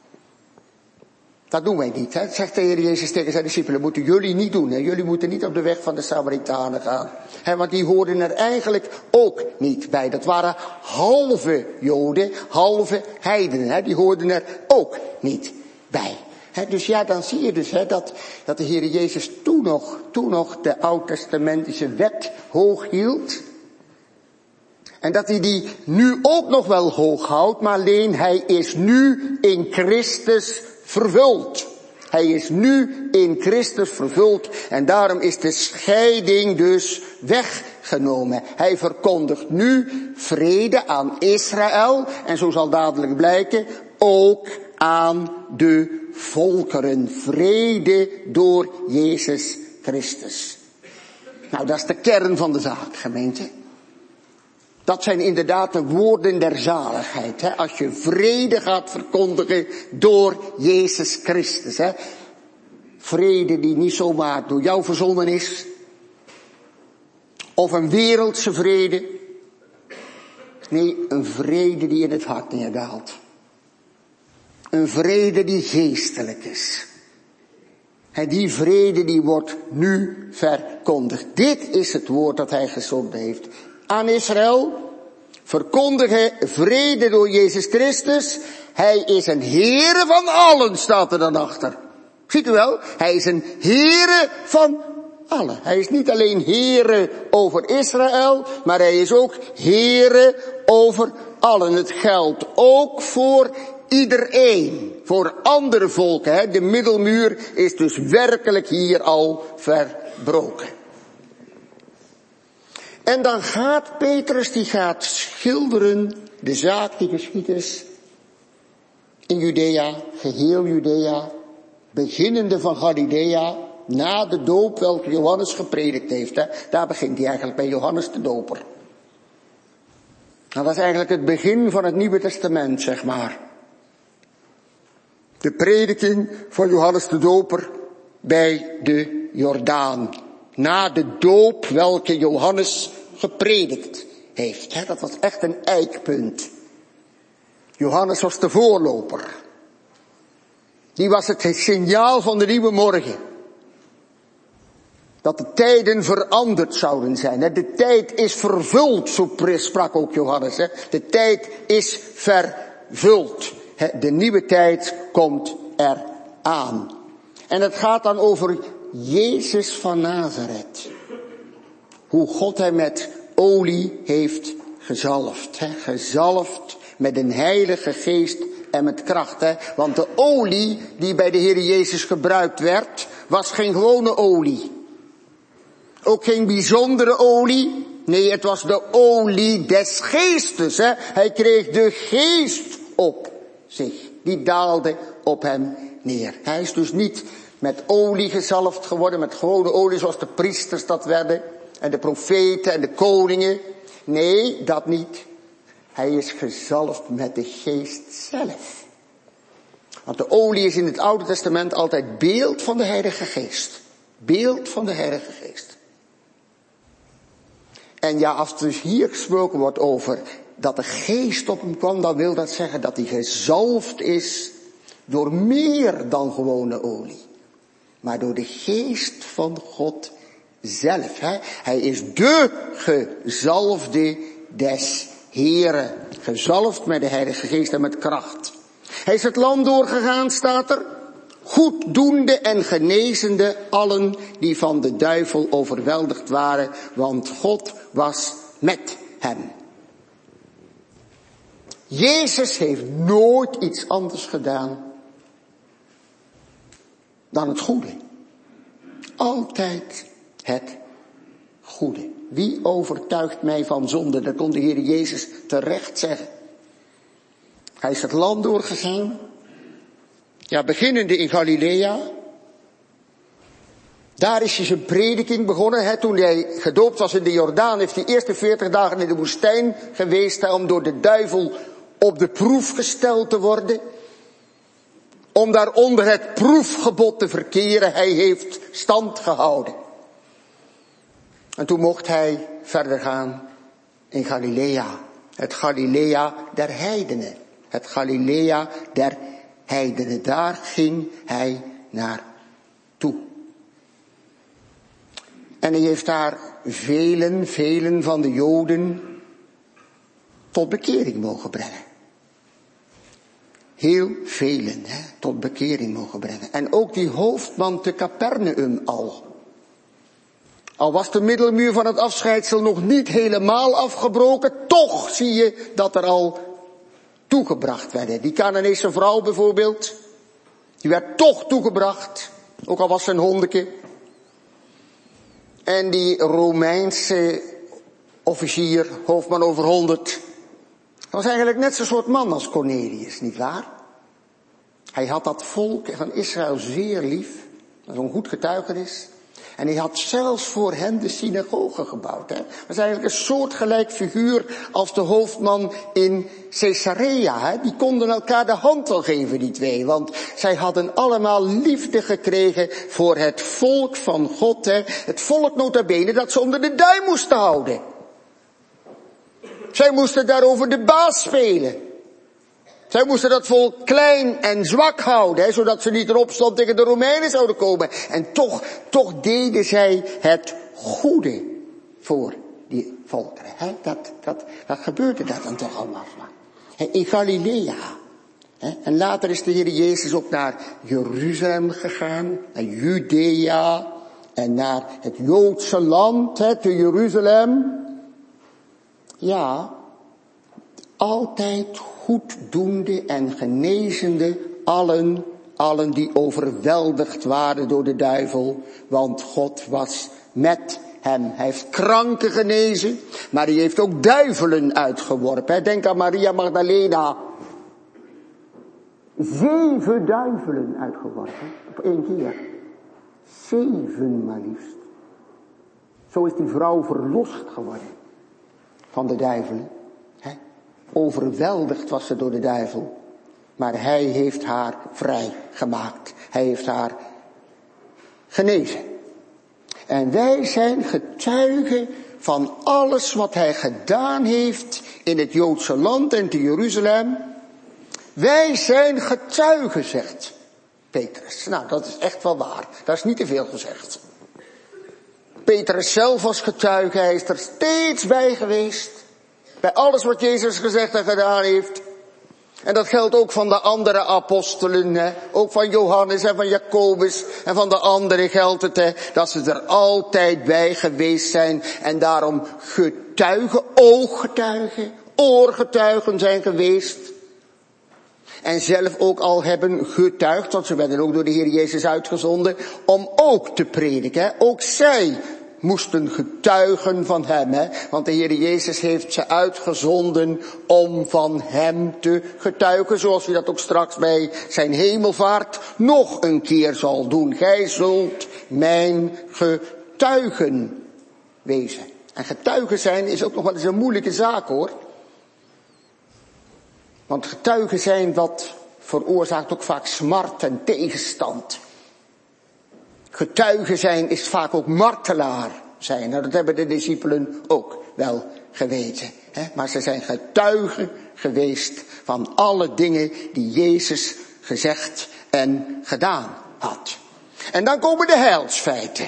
Dat doen wij niet, hè. Dat zegt de Heer Jezus tegen zijn discipelen, moeten jullie niet doen, hè. Jullie moeten niet op de weg van de Samaritanen gaan. Hè, want die hoorden er eigenlijk ook niet bij. Dat waren halve Joden, halve heidenen, hè. Die hoorden er ook niet bij. Hè, dus ja, dan zie je dus, hè, dat, dat de Heer Jezus toen nog, toen nog de oud-testamentische wet hoog hield. En dat hij die nu ook nog wel hoog houdt, maar alleen hij is nu in Christus vervuld. Hij is nu in Christus vervuld en daarom is de scheiding dus weggenomen. Hij verkondigt nu vrede aan Israël en zo zal dadelijk blijken ook aan de volkeren. Vrede door Jezus Christus. Nou, dat is de kern van de zaak, gemeente. Dat zijn inderdaad de woorden der zaligheid. Hè? Als je vrede gaat verkondigen door Jezus Christus. Hè? Vrede die niet zomaar door jou verzonnen is. Of een wereldse vrede. Nee, een vrede die in het hart neerdaalt. Een vrede die geestelijk is. En die vrede die wordt nu verkondigd. Dit is het woord dat hij gezonden heeft. Aan Israël, verkondigen vrede door Jezus Christus. Hij is een Heere van allen, staat er dan achter. Ziet u wel? Hij is een Heere van allen. Hij is niet alleen Heere over Israël, maar hij is ook Heere over allen. Het geldt ook voor iedereen, voor andere volken. Hè? De middelmuur is dus werkelijk hier al verbroken. En dan gaat Petrus, die gaat schilderen de zaak die geschied is in Judea, geheel Judea, beginnende van Galilea, na de doop welke Johannes gepredikt heeft. Hè. Daar begint hij eigenlijk bij Johannes de Doper. Nou, dat is eigenlijk het begin van het Nieuwe Testament, zeg maar. De prediking van Johannes de Doper bij de Jordaan. Na de doop welke Johannes gepredikt heeft. Hè, dat was echt een eikpunt. Johannes was de voorloper. Die was het signaal van de nieuwe morgen. Dat de tijden veranderd zouden zijn. Hè. De tijd is vervuld, zo sprak ook Johannes. Hè. De tijd is vervuld. Hè. De nieuwe tijd komt eraan. En het gaat dan over Jezus van Nazareth. Hoe God hem met olie heeft gezalfd. Hè? Gezalfd met een heilige geest en met kracht. Hè? Want de olie die bij de Heer Jezus gebruikt werd, was geen gewone olie. Ook geen bijzondere olie. Nee, het was de olie des geestes. Hè? Hij kreeg de geest op zich. Die daalde op hem neer. Hij is dus niet met olie gezalfd geworden, met gewone olie zoals de priesters dat werden. En de profeten en de koningen. Nee, dat niet. Hij is gezalfd met de geest zelf. Want de olie is in het Oude Testament altijd beeld van de Heilige Geest. Beeld van de Heilige Geest. En ja, als dus hier gesproken wordt over dat de geest op hem kwam, dan wil dat zeggen dat hij gezalfd is door meer dan gewone olie. Maar door de geest van God zelf. Hè? Hij is de gezalfde des Heren. Gezalfd met de Heilige Geest en met kracht. Hij is het land doorgegaan, staat er. Goeddoende en genezende allen die van de duivel overweldigd waren. Want God was met hem. Jezus heeft nooit iets anders gedaan dan het goede. Altijd het goede. Wie overtuigt mij van zonde? Dat kon de Heer Jezus terecht zeggen. Hij is het land doorgegaan. Ja, beginnende in Galilea. Daar is hij zijn prediking begonnen. Hè. Toen hij gedoopt was in de Jordaan, heeft hij eerst de veertig dagen in de woestijn geweest, hè, om door de duivel op de proef gesteld te worden. Om daar onder het proefgebod te verkeren. Hij heeft stand gehouden. En toen mocht hij verder gaan in Galilea. Het Galilea der heidenen. Het Galilea der heidenen. Daar ging hij naartoe. En hij heeft daar velen, velen van de Joden tot bekering mogen brengen. Heel velen, hè, tot bekering mogen brengen. En ook die hoofdman te Capernaum al. Al was de middelmuur van het afscheidsel nog niet helemaal afgebroken, toch zie je dat er al toegebracht werden. Die Canaanese vrouw bijvoorbeeld, die werd toch toegebracht, ook al was ze een hondeke. En die Romeinse officier, hoofdman over honderd, was eigenlijk net zo'n soort man als Cornelius, nietwaar? Hij had dat volk van Israël zeer lief, dat is een goed getuigenis. En hij had zelfs voor hen de synagoge gebouwd. Hè. Dat is eigenlijk een soortgelijk figuur als de hoofdman in Caesarea. Hè. Die konden elkaar de hand wel geven, die twee. Want zij hadden allemaal liefde gekregen voor het volk van God. Hè. Het volk nota bene dat ze onder de duim moesten houden. Zij moesten daarover de baas spelen. Zij moesten dat volk klein en zwak houden, hè, zodat ze niet in opstand tegen de Romeinen zouden komen. En toch, toch deden zij het goede voor die volkeren. Hè. Dat, dat, dat gebeurde dat dan toch allemaal. Hè, in Galilea. Hè. En later is de Heer Jezus ook naar Jeruzalem gegaan, naar Judea en naar het Joodse land, hè, te Jeruzalem. Ja, altijd goeddoende en genezende allen, allen die overweldigd waren door de duivel, want God was met hem. Hij heeft kranken genezen, maar hij heeft ook duivelen uitgeworpen. Denk aan Maria Magdalena. Zeven duivelen uitgeworpen, op één keer. Zeven maar liefst. Zo is die vrouw verlost geworden van de duivelen. He? Overweldigd was ze door de duivel. Maar hij heeft haar vrij gemaakt. Hij heeft haar genezen. En wij zijn getuigen van alles wat hij gedaan heeft in het Joodse land en te Jeruzalem. Wij zijn getuigen, zegt Petrus. Nou, dat is echt wel waar. Dat is niet te veel gezegd. Petrus zelf was getuige, hij is er steeds bij geweest. Bij alles wat Jezus gezegd en gedaan heeft. En dat geldt ook van de andere apostelen, hè. Ook van Johannes en van Jacobus en van de anderen geldt het, hè, dat ze er altijd bij geweest zijn. En daarom getuigen, ooggetuigen, oorgetuigen zijn geweest. En zelf ook al hebben getuigd, want ze werden ook door de Heer Jezus uitgezonden, om ook te prediken. Hè. Ook zij moesten getuigen van hem. Hè. Want de Heer Jezus heeft ze uitgezonden om van hem te getuigen. Zoals hij dat ook straks bij zijn hemelvaart nog een keer zal doen. Gij zult mijn getuigen wezen. En getuigen zijn is ook nog wel eens een moeilijke zaak, hoor. Want getuigen zijn, dat veroorzaakt ook vaak smart en tegenstand. Getuigen zijn is vaak ook martelaar zijn. Nou, dat hebben de discipelen ook wel geweten. Hè? Maar ze zijn getuigen geweest van alle dingen die Jezus gezegd en gedaan had. En dan komen de heilsfeiten.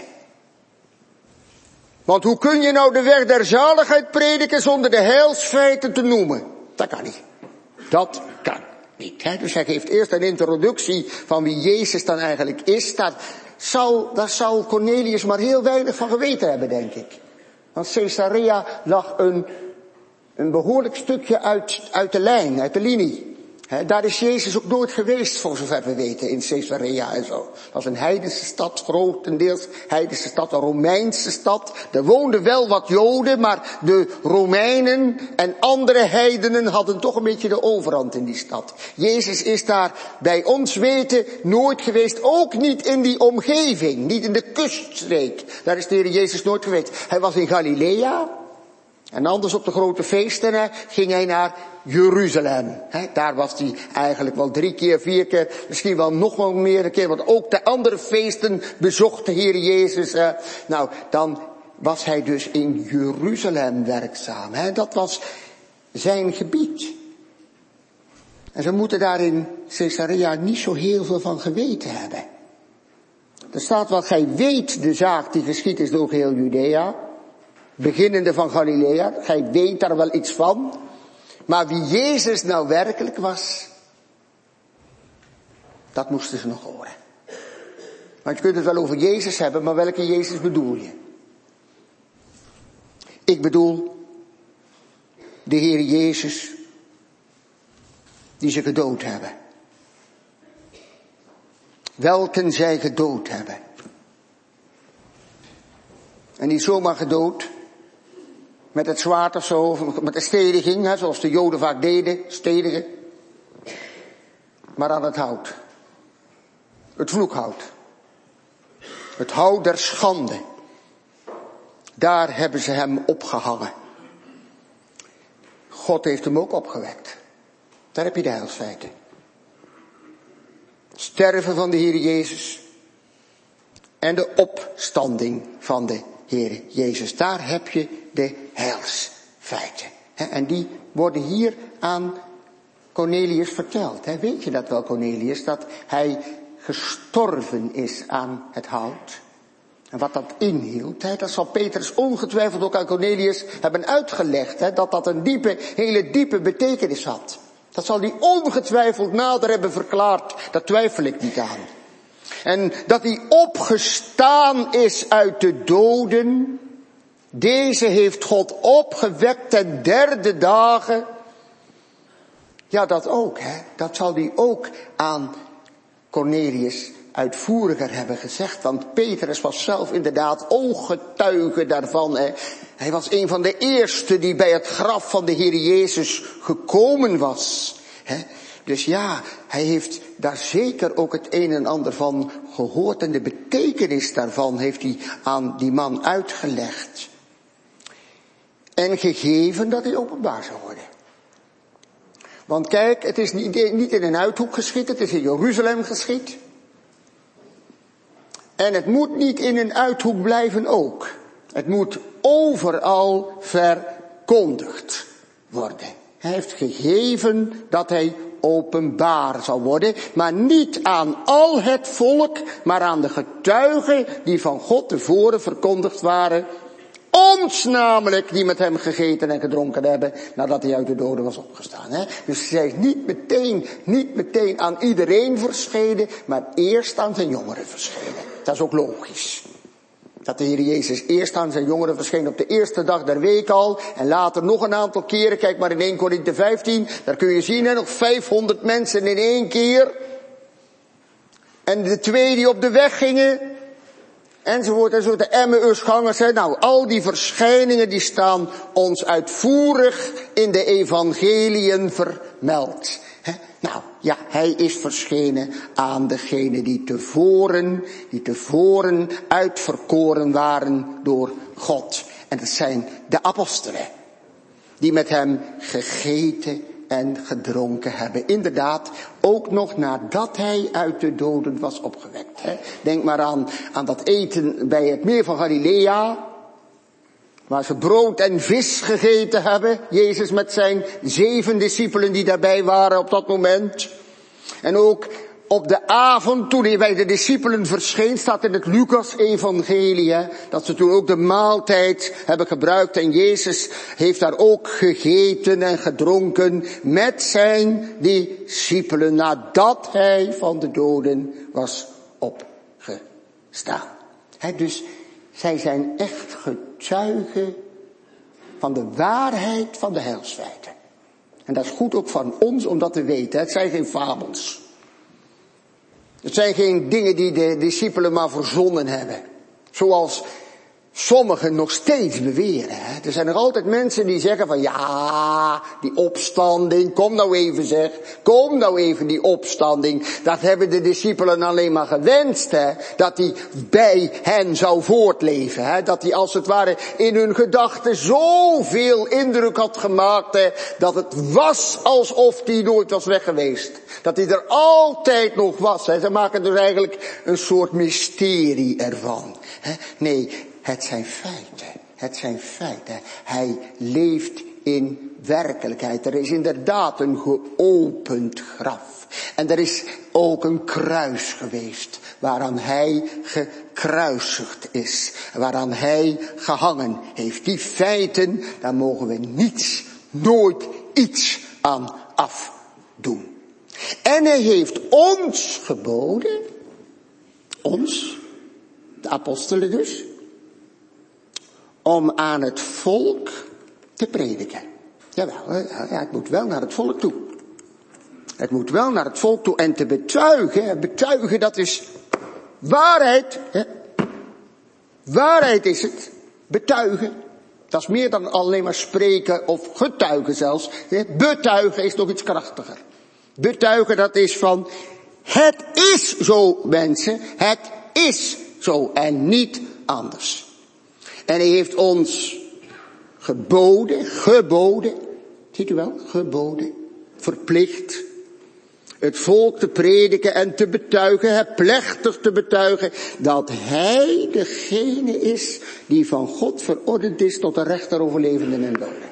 Want hoe kun je nou de weg der zaligheid prediken zonder de heilsfeiten te noemen? Dat kan niet. Dat kan niet. Hè? Dus hij geeft eerst een introductie van wie Jezus dan eigenlijk is. Daar zal, daar zal Cornelius maar heel weinig van geweten hebben, denk ik. Want Caesarea lag een, een behoorlijk stukje uit, uit de lijn, uit de linie. He, daar is Jezus ook nooit geweest, voor zover we weten, in Caesarea en zo. Dat was een heidense stad, grotendeels heidense stad, een Romeinse stad. Er woonden wel wat Joden, maar de Romeinen en andere heidenen hadden toch een beetje de overhand in die stad. Jezus is daar bij ons weten nooit geweest, ook niet in die omgeving, niet in de kuststreek. Daar is de Heer Jezus nooit geweest. Hij was in Galilea. En anders op de grote feesten hè, ging hij naar Jeruzalem. He, daar was hij eigenlijk wel drie keer, vier keer, misschien wel nog wel meer een keer. Want ook de andere feesten bezocht de Heer Jezus. Hè. Nou, dan was hij dus in Jeruzalem werkzaam. He. Dat was zijn gebied. En ze moeten daar in Caesarea niet zo heel veel van geweten hebben. Er staat wel, gij weet de zaak die geschied is door heel Judea. Beginnende van Galilea, gij weet daar wel iets van. Maar wie Jezus nou werkelijk was, dat moesten ze nog horen. Want je kunt het wel over Jezus hebben, maar welke Jezus bedoel je? Ik bedoel de Heer Jezus die ze gedood hebben. Welken zij gedood hebben. En niet zomaar gedood, met het zwaard of zo, met de stediging, hè, zoals de Joden vaak deden, stedigen. Maar aan het hout. Het vloekhout. Het hout der schande. Daar hebben ze hem opgehangen. God heeft hem ook opgewekt. Daar heb je de heilsfeiten. Sterven van de Heer Jezus. En de opstanding van de Heer Jezus. Daar heb je de heilsfeiten. En die worden hier aan Cornelius verteld. Weet je dat wel, Cornelius? Dat hij gestorven is aan het hout. En wat dat inhield, dat zal Petrus ongetwijfeld ook aan Cornelius hebben uitgelegd. Dat dat een diepe, hele diepe betekenis had. Dat zal hij ongetwijfeld nader hebben verklaard. Daar twijfel ik niet aan. En dat hij opgestaan is uit de doden. Deze heeft God opgewekt ten derde dagen. Ja, dat ook, hè. Dat zal hij ook aan Cornelius uitvoeriger hebben gezegd. Want Petrus was zelf inderdaad ooggetuige daarvan, hè. Hij was een van de eerste die bij het graf van de Heer Jezus gekomen was, hè. Dus ja, hij heeft daar zeker ook het een en ander van gehoord. En de betekenis daarvan heeft hij aan die man uitgelegd. En gegeven dat hij openbaar zou worden. Want kijk, het is niet, niet in een uithoek geschied, het is in Jeruzalem geschied. En het moet niet in een uithoek blijven ook. Het moet overal verkondigd worden. Hij heeft gegeven dat hij openbaar zal worden, maar niet aan al het volk, maar aan de getuigen die van God tevoren verkondigd waren. Ons namelijk, die met hem gegeten en gedronken hebben, nadat hij uit de doden was opgestaan. Hè? Dus zij is niet meteen, niet meteen aan iedereen verschenen, maar eerst aan zijn jongeren verschenen. Dat is ook logisch. Dat de Heer Jezus eerst aan zijn jongeren verscheen op de eerste dag der week al. En later nog een aantal keren. Kijk maar in Eerste Korinthe vijftien. Daar kun je zien, hè, nog vijfhonderd mensen in één keer. En de twee die op de weg gingen. Enzovoort, enzovoort. De Emmausgangers. Hè. Nou, al die verschijningen die staan ons uitvoerig in de evangeliën vermeld. He? Nou, ja, hij is verschenen aan degenen die tevoren, die tevoren uitverkoren waren door God. En dat zijn de apostelen, die met hem gegeten en gedronken hebben. Inderdaad, ook nog nadat hij uit de doden was opgewekt. He? Denk maar aan, aan dat eten bij het meer van Galilea, waar ze brood en vis gegeten hebben. Jezus met zijn zeven discipelen die daarbij waren op dat moment. En ook op de avond toen hij bij de discipelen verscheen, staat in het Lucas-evangelie, dat ze toen ook de maaltijd hebben gebruikt. En Jezus heeft daar ook gegeten en gedronken met zijn discipelen, nadat hij van de doden was opgestaan. He, dus zij zijn echt getuigen van de waarheid van de heilsfeiten. En dat is goed ook van ons om dat te weten. Het zijn geen fabels. Het zijn geen dingen die de discipelen maar verzonnen hebben. Zoals sommigen nog steeds beweren. Hè? Er zijn nog altijd mensen die zeggen van ja, die opstanding, kom nou even zeg, kom nou even die opstanding. Dat hebben de discipelen alleen maar gewenst, hè? Dat die bij hen zou voortleven. Hè? Dat die als het ware in hun gedachten zoveel indruk had gemaakt, hè? Dat het was alsof die nooit was weg geweest. Dat hij er altijd nog was. Hè? Ze maken dus eigenlijk een soort mysterie ervan. Hè? Nee, het zijn feiten. Het zijn feiten. Hij leeft in werkelijkheid. Er is inderdaad een geopend graf. En er is ook een kruis geweest. Waaraan hij gekruisigd is. Waaraan hij gehangen heeft. Die feiten, daar mogen we niets, nooit iets aan afdoen. En hij heeft ons geboden. Ons, de apostelen dus. Om aan het volk te prediken. Jawel, ja, het moet wel naar het volk toe. Het moet wel naar het volk toe en te betuigen. Betuigen, dat is waarheid. Hè? Waarheid is het. Betuigen. Dat is meer dan alleen maar spreken of getuigen zelfs. Betuigen is nog iets krachtiger. Betuigen, dat is van, het is zo mensen. Het is zo en niet anders. En hij heeft ons geboden, geboden, ziet u wel, geboden, verplicht, het volk te prediken en te betuigen, het plechtig te betuigen, dat hij degene is die van God verordend is tot de rechter over levenden en doden.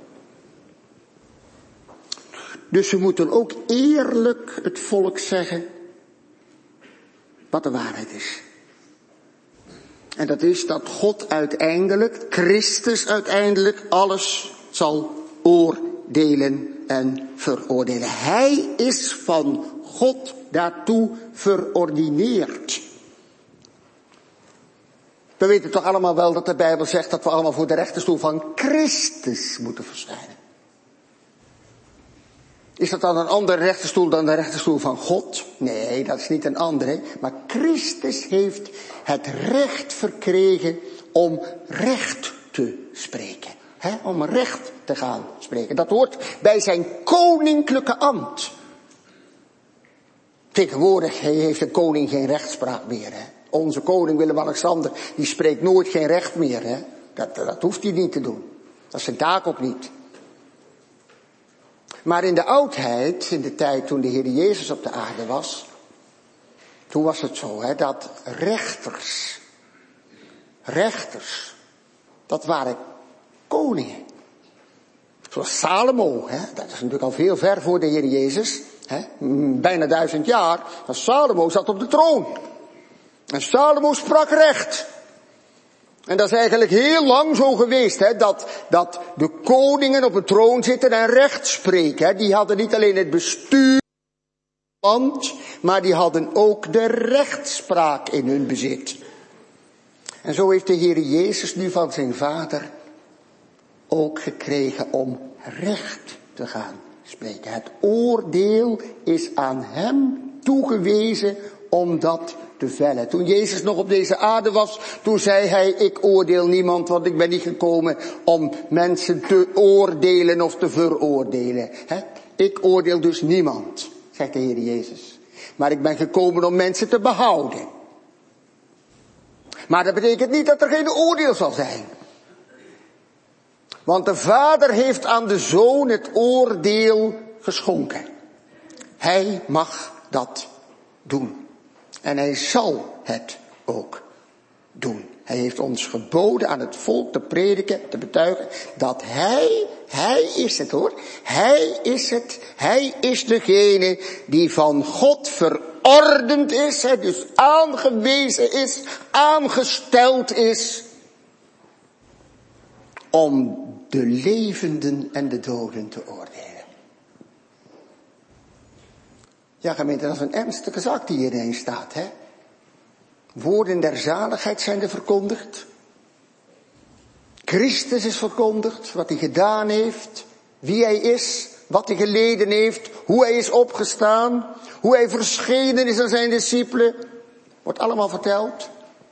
Dus we moeten ook eerlijk het volk zeggen wat de waarheid is. En dat is dat God uiteindelijk, Christus uiteindelijk, alles zal oordelen en veroordelen. Hij is van God daartoe verordineerd. We weten toch allemaal wel dat de Bijbel zegt dat we allemaal voor de rechterstoel van Christus moeten verschijnen. Is dat dan een andere rechterstoel dan de rechterstoel van God? Nee, dat is niet een andere. Maar Christus heeft het recht verkregen om recht te spreken. He, om recht te gaan spreken. Dat hoort bij zijn koninklijke ambt. Tegenwoordig heeft een koning geen rechtspraak meer. He. Onze koning Willem-Alexander, die spreekt nooit geen recht meer. He. Dat, dat hoeft hij niet te doen. Dat is zijn taak ook niet. Maar in de oudheid, in de tijd toen de Heer Jezus op de aarde was, toen was het zo, hè, dat rechters, rechters, dat waren koningen. Zoals Salomo, hè, dat is natuurlijk al veel ver voor de Heer Jezus, hè, bijna duizend jaar, maar Salomo zat op de troon. En Salomo sprak recht. En dat is eigenlijk heel lang zo geweest, hè, dat, dat de koningen op de troon zitten en recht spreken. Hè. Die hadden niet alleen het bestuur van het land, maar die hadden ook de rechtspraak in hun bezit. En zo heeft de Heer Jezus nu van zijn Vader ook gekregen om recht te gaan spreken. Het oordeel is aan hem toegewezen om dat te vellen. Toen Jezus nog op deze aarde was, toen zei hij, ik oordeel niemand, want ik ben niet gekomen om mensen te oordelen of te veroordelen. He? Ik oordeel dus niemand, zegt de Heer Jezus. Maar ik ben gekomen om mensen te behouden. Maar dat betekent niet dat er geen oordeel zal zijn. Want de Vader heeft aan de Zoon het oordeel geschonken. Hij mag dat doen. En hij zal het ook doen. Hij heeft ons geboden aan het volk te prediken, te betuigen, dat hij, hij is het hoor, hij is het, hij is degene die van God verordend is, hè, dus aangewezen is, aangesteld is, om de levenden en de doden te oordelen. Ja, gemeente, dat is een ernstige zaak die hierin staat, hè. Woorden der zaligheid zijn er verkondigd. Christus is verkondigd, wat hij gedaan heeft, wie hij is, wat hij geleden heeft, hoe hij is opgestaan, hoe hij verschenen is aan zijn discipelen. Wordt allemaal verteld.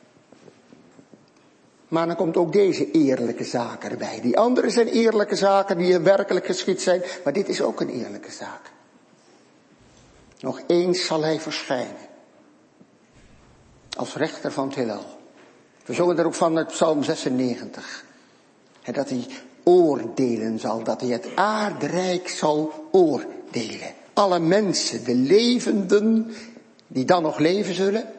Maar dan komt ook deze eerlijke zaak erbij. Die andere zijn eerlijke zaken die werkelijk geschied zijn, maar dit is ook een eerlijke zaak. Nog eens zal hij verschijnen. Als rechter van het heelal. We zongen er ook van uit Psalm zesennegentig. En dat hij oordelen zal, dat hij het aardrijk zal oordelen. Alle mensen, de levenden, die dan nog leven zullen.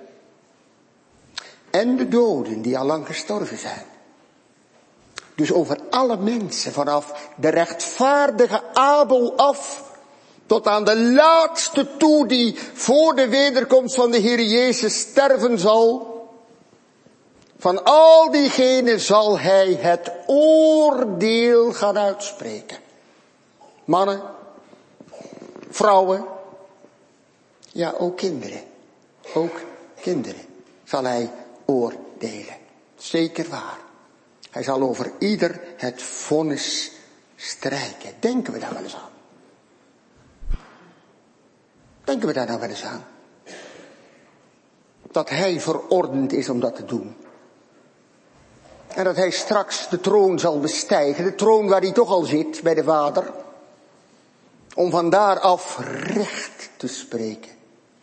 En de doden, die al lang gestorven zijn. Dus over alle mensen, vanaf de rechtvaardige Abel af, tot aan de laatste toe die voor de wederkomst van de Heer Jezus sterven zal. Van al diegenen zal hij het oordeel gaan uitspreken. Mannen, vrouwen, ja ook kinderen. Ook kinderen zal hij oordelen. Zeker waar. Hij zal over ieder het vonnis strijken. Denken we daar wel eens aan? Denken we daar nou wel eens aan? Dat hij verordend is om dat te doen. En dat hij straks de troon zal bestijgen. De troon waar hij toch al zit bij de Vader. Om van daaraf recht te spreken.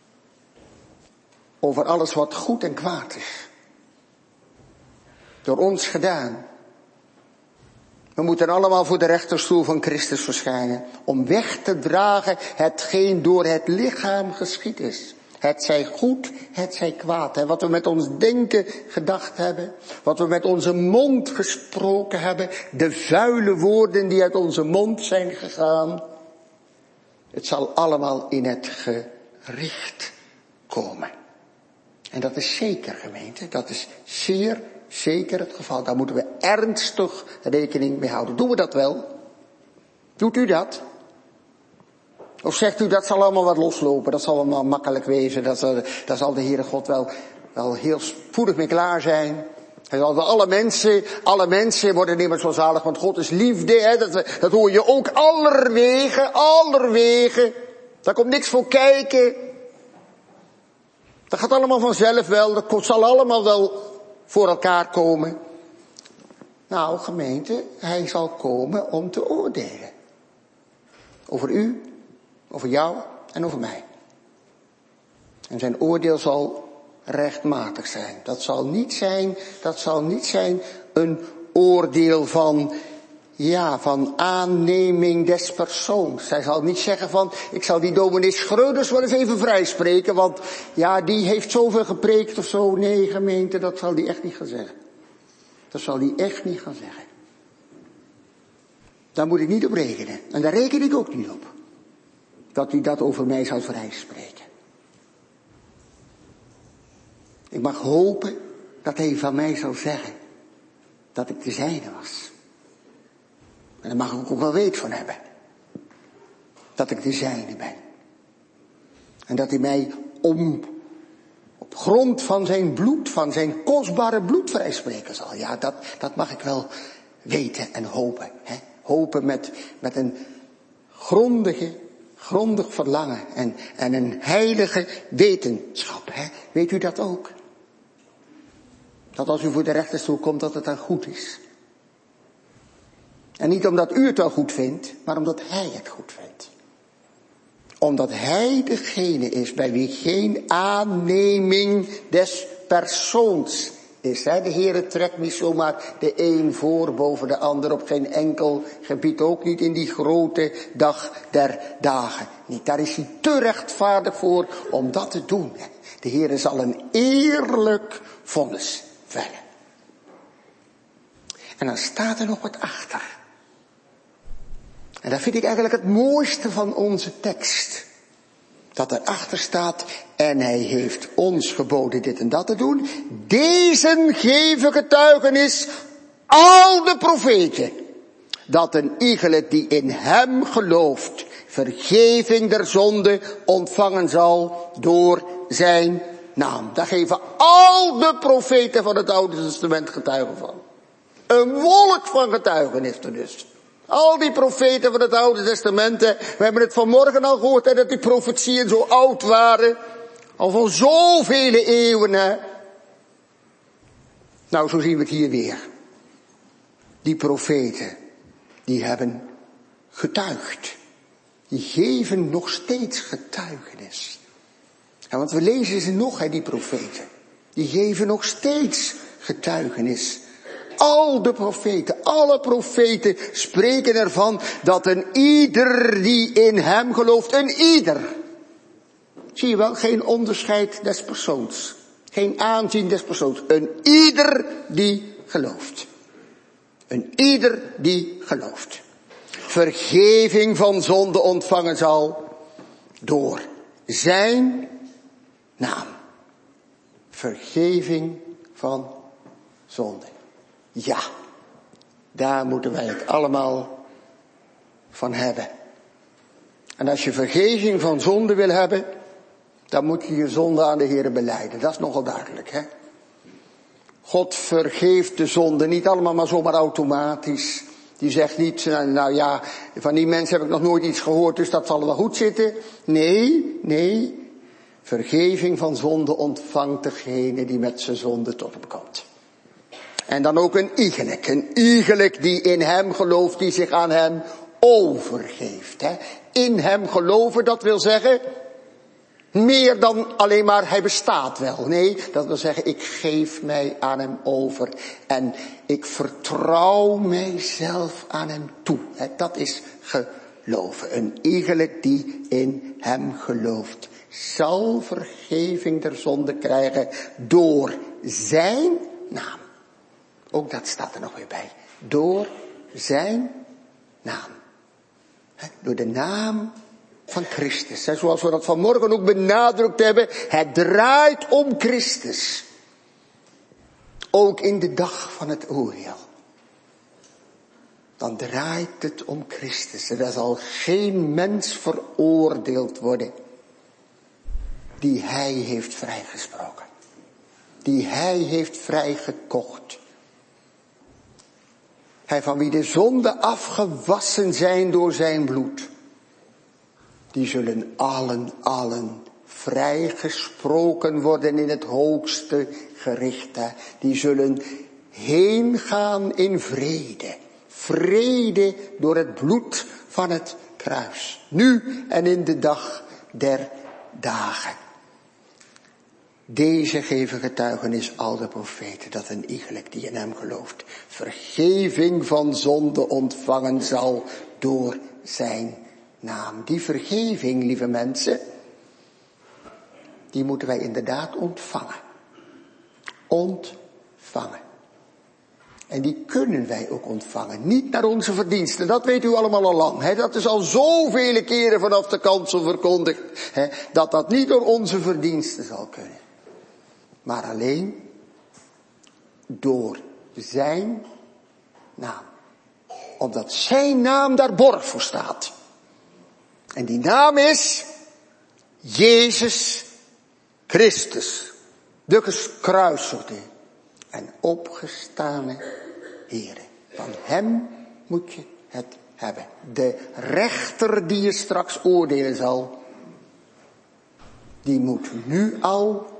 Over alles wat goed en kwaad is. Door ons gedaan. We moeten allemaal voor de rechterstoel van Christus verschijnen. Om weg te dragen hetgeen door het lichaam geschied is. Het zij goed, het zij kwaad. En wat we met ons denken gedacht hebben. Wat we met onze mond gesproken hebben. De vuile woorden die uit onze mond zijn gegaan. Het zal allemaal in het gericht komen. En dat is zeker, gemeente. Dat is zeer zeker het geval. Daar moeten we ernstig rekening mee houden. Doen we dat wel? Doet u dat? Of zegt u dat zal allemaal wat loslopen. Dat zal allemaal makkelijk wezen. Dat zal, daar zal de Heere God wel, wel heel spoedig mee klaar zijn. Hij zal alle mensen, alle mensen worden immers zo zalig. Want God is liefde. Hè? Dat, dat hoor je ook allerwege, allerwege. Daar komt niks voor kijken. Dat gaat allemaal vanzelf wel. Dat zal allemaal wel voor elkaar komen. Nou, gemeente, hij zal komen om te oordelen. Over u, over jou en over mij. En zijn oordeel zal rechtmatig zijn. Dat zal niet zijn, dat zal niet zijn een oordeel van, ja, van aanneming des persoons. Hij zal niet zeggen van, ik zal die dominee Schreuders wel eens even vrijspreken, want ja, die heeft zoveel gepreekt of zo. Nee, gemeente, dat zal die echt niet gaan zeggen. Dat zal die echt niet gaan zeggen. Daar moet ik niet op rekenen. En daar reken ik ook niet op. Dat hij dat over mij zal vrijspreken. Ik mag hopen dat hij van mij zal zeggen dat ik de zijne was. En daar mag ik ook wel weet van hebben. Dat ik de zijne ben. En dat hij mij om, op grond van zijn bloed, van zijn kostbare bloed vrijspreken zal. Ja, dat, dat mag ik wel weten en hopen. Hè? Hopen met, met een grondige, grondig verlangen en, en een heilige wetenschap. Hè? Weet u dat ook? Dat als u voor de rechterstoel komt, dat het dan goed is. En niet omdat u het dan goed vindt, maar omdat hij het goed vindt. Omdat hij degene is bij wie geen aanneming des persoons is. Hè? De Heere trekt niet zomaar de een voor boven de ander op geen enkel gebied. Ook niet in die grote dag der dagen. Niet. Daar is hij te rechtvaardig voor om dat te doen. De Heere zal een eerlijk vonnis vellen. En dan staat er nog wat achter. En dat vind ik eigenlijk het mooiste van onze tekst. Dat erachter staat, en hij heeft ons geboden dit en dat te doen. Deze geven getuigenis al de profeten. Dat een iegelijk die in hem gelooft, vergeving der zonde ontvangen zal door zijn naam. Daar geven al de profeten van het Oude Testament getuigen van. Een wolk van getuigenissen dus. Al die profeten van het Oude Testament, hè, we hebben het vanmorgen al gehoord, hè, dat die profetieën zo oud waren. Al van zoveel eeuwen, hè. Nou, zo zien we het hier weer. Die profeten, die hebben getuigd. Die geven nog steeds getuigenis. Ja, want we lezen ze nog, hè, die profeten. Die geven nog steeds getuigenis. Al de profeten, alle profeten spreken ervan dat een ieder die in hem gelooft, een ieder. Zie je wel, geen onderscheid des persoons. Geen aanzien des persoons. Een ieder die gelooft. Een ieder die gelooft. Vergeving van zonde ontvangen zal door zijn naam. Vergeving van zonde. Ja, daar moeten wij het allemaal van hebben. En als je vergeving van zonde wil hebben, dan moet je je zonde aan de Heer belijden. Dat is nogal duidelijk, hè. God vergeeft de zonde niet allemaal maar zomaar automatisch. Die zegt niet, nou ja, van die mensen heb ik nog nooit iets gehoord, dus dat zal wel goed zitten. Nee, nee. Vergeving van zonde ontvangt degene die met zijn zonde tot hem komt. En dan ook een iegelijk. Een iegelijk die in hem gelooft, die zich aan hem overgeeft. Hè. In hem geloven, dat wil zeggen, meer dan alleen maar hij bestaat wel. Nee, dat wil zeggen, ik geef mij aan hem over. En ik vertrouw mijzelf aan hem toe. Hè. Dat is geloven. Een iegelijk die in hem gelooft, zal vergeving der zonde krijgen door zijn naam. Ook dat staat er nog weer bij. Door zijn naam. Door de naam van Christus. Zoals we dat vanmorgen ook benadrukt hebben. Het draait om Christus. Ook in de dag van het oordeel. Dan draait het om Christus. Er zal geen mens veroordeeld worden die hij heeft vrijgesproken. Die hij heeft vrijgekocht. Hij van wie de zonden afgewassen zijn door zijn bloed. Die zullen allen, allen vrijgesproken worden in het hoogste gericht. Hè. Die zullen heen gaan in vrede. Vrede door het bloed van het kruis. Nu en in de dag der dagen. Deze geven getuigenis al de profeten, dat een iegelijk die in hem gelooft vergeving van zonde ontvangen zal door zijn naam. Die vergeving, lieve mensen, die moeten wij inderdaad ontvangen. Ontvangen. En die kunnen wij ook ontvangen. Niet naar onze verdiensten. Dat weet u allemaal al lang. Hè? Dat is al zoveel keren vanaf de kansel verkondigd. Hè? Dat dat niet door onze verdiensten zal kunnen. Maar alleen door zijn naam. Omdat zijn naam daar borg voor staat. En die naam is Jezus Christus. De gekruisigde en opgestane Heere. Van hem moet je het hebben. De rechter die je straks oordelen zal, die moet nu al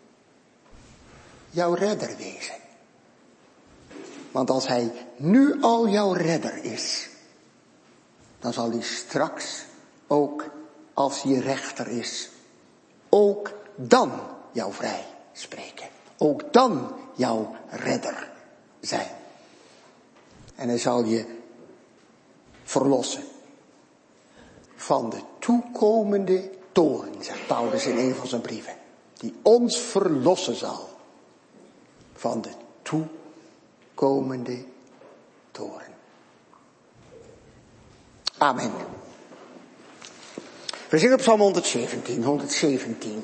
jouw redder wezen. Want als hij nu al jouw redder is, dan zal hij straks ook, als hij rechter is, ook dan jou vrij spreken. Ook dan jouw redder zijn. En hij zal je verlossen van de toekomende toorn, zegt Paulus in een van zijn brieven. Die ons verlossen zal van de toekomende toorn. Amen. We zingen op Psalm honderdzeventien, honderdzeventien.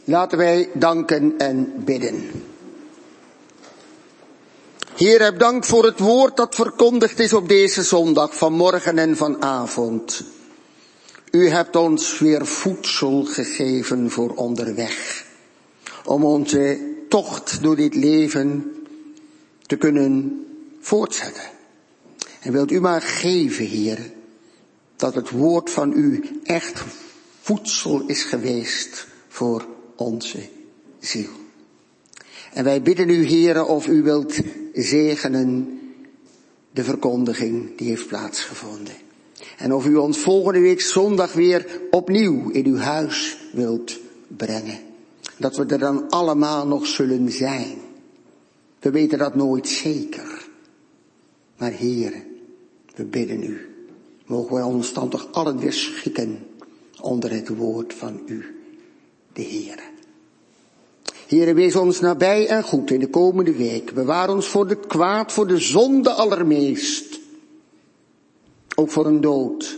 Laten wij danken en bidden. Heer, heb dank voor het woord dat verkondigd is op deze zondag, vanmorgen en vanavond. U hebt ons weer voedsel gegeven voor onderweg. Om onze tocht door dit leven te kunnen voortzetten. En wilt u maar geven, Heer, dat het woord van u echt voedsel is geweest voor onze ziel. En wij bidden u, Heere, of u wilt zegenen de verkondiging die heeft plaatsgevonden. En of u ons volgende week zondag weer opnieuw in uw huis wilt brengen. Dat we er dan allemaal nog zullen zijn. We weten dat nooit zeker. Maar Heere, we bidden u. Mogen wij ons dan toch allen weer schikken onder het woord van u, de Heere. Heere, wees ons nabij en goed in de komende week. Bewaar ons voor het kwaad, voor de zonde allermeest. Ook voor een dood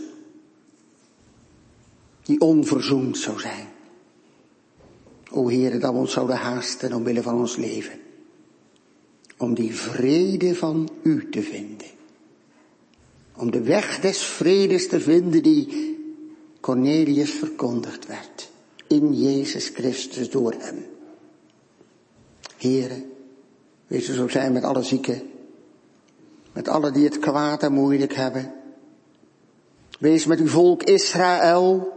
die onverzoend zou zijn. O Heere, dat we ons zouden haasten omwille van ons leven. Om die vrede van u te vinden. Om de weg des vredes te vinden die Cornelius verkondigd werd. In Jezus Christus door hem. Heere, wees er zo zijn met alle zieken. Met alle die het kwaad en moeilijk hebben. Wees met uw volk Israël.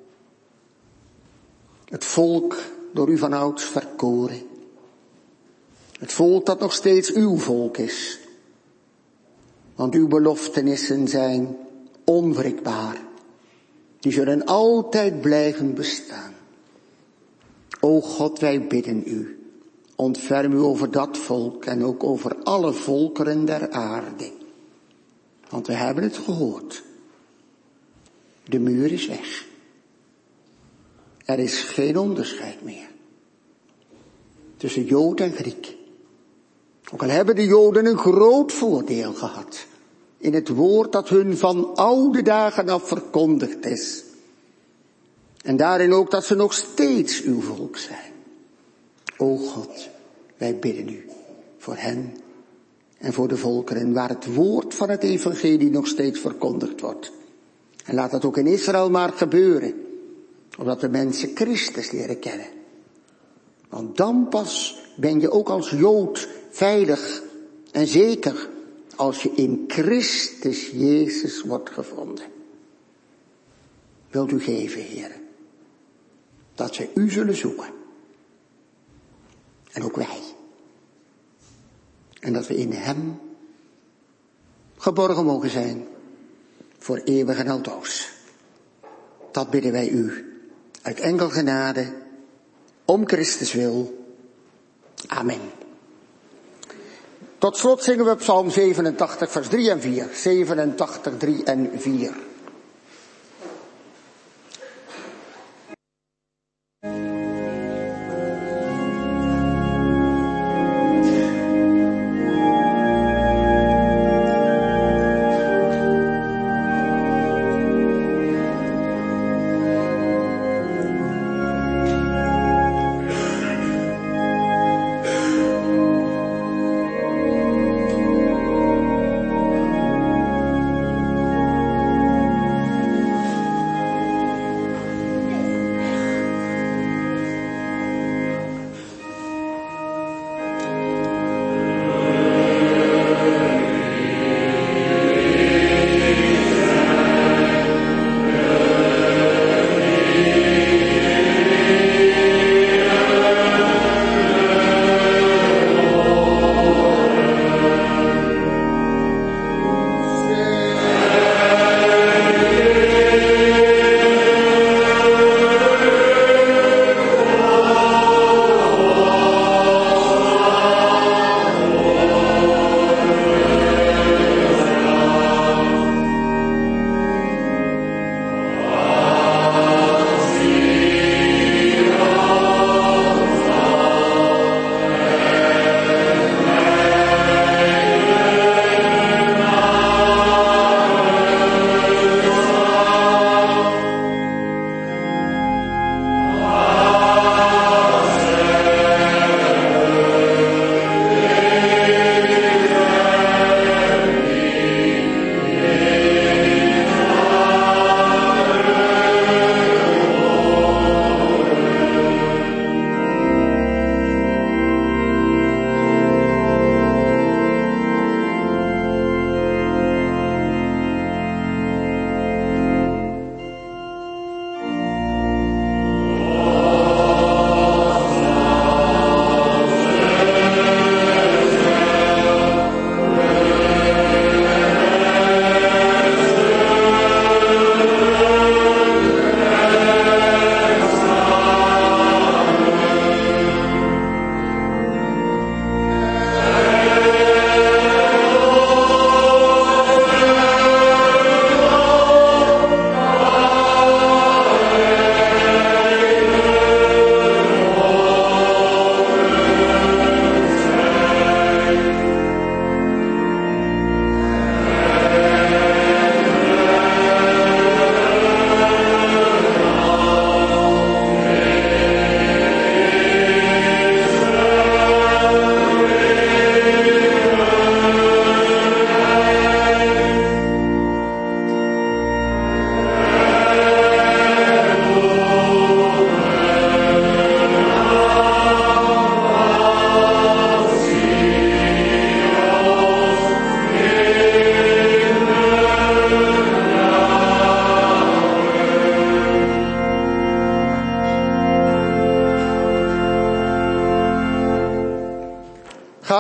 Het volk door u vanouds verkoren. Het volk dat nog steeds uw volk is. Want uw beloftenissen zijn onwrikbaar. Die zullen altijd blijven bestaan. O God, wij bidden u. Ontferm u over dat volk en ook over alle volkeren der aarde. Want we hebben het gehoord. De muur is weg. Er is geen onderscheid meer. Tussen Jood en Griek. Ook al hebben de Joden een groot voordeel gehad. In het woord dat hun van oude dagen af verkondigd is. En daarin ook dat ze nog steeds uw volk zijn. O God, wij bidden u voor hen en voor de volkeren waar het woord van het evangelie nog steeds verkondigd wordt. En laat dat ook in Israël maar gebeuren. Omdat de mensen Christus leren kennen. Want dan pas ben je ook als Jood veilig en zeker als je in Christus Jezus wordt gevonden. Wilt u geven, Heer, dat zij u zullen zoeken. En ook wij. En dat we in hem geborgen mogen zijn voor eeuwig en altoos. Dat bidden wij u uit enkel genade, om Christus wil. Amen. Tot slot zingen we Psalm zevenentachtig, vers drie en vier. zevenentachtig, drie en vier.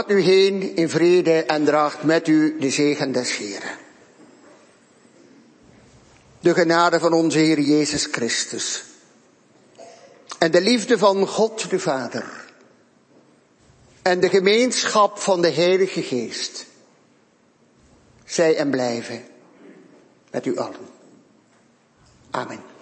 Gaat nu heen in vrede en draagt met u de zegen des Heeren. De genade van onze Heer Jezus Christus. En de liefde van God de Vader. En de gemeenschap van de Heilige Geest. Zij en blijven met u allen. Amen.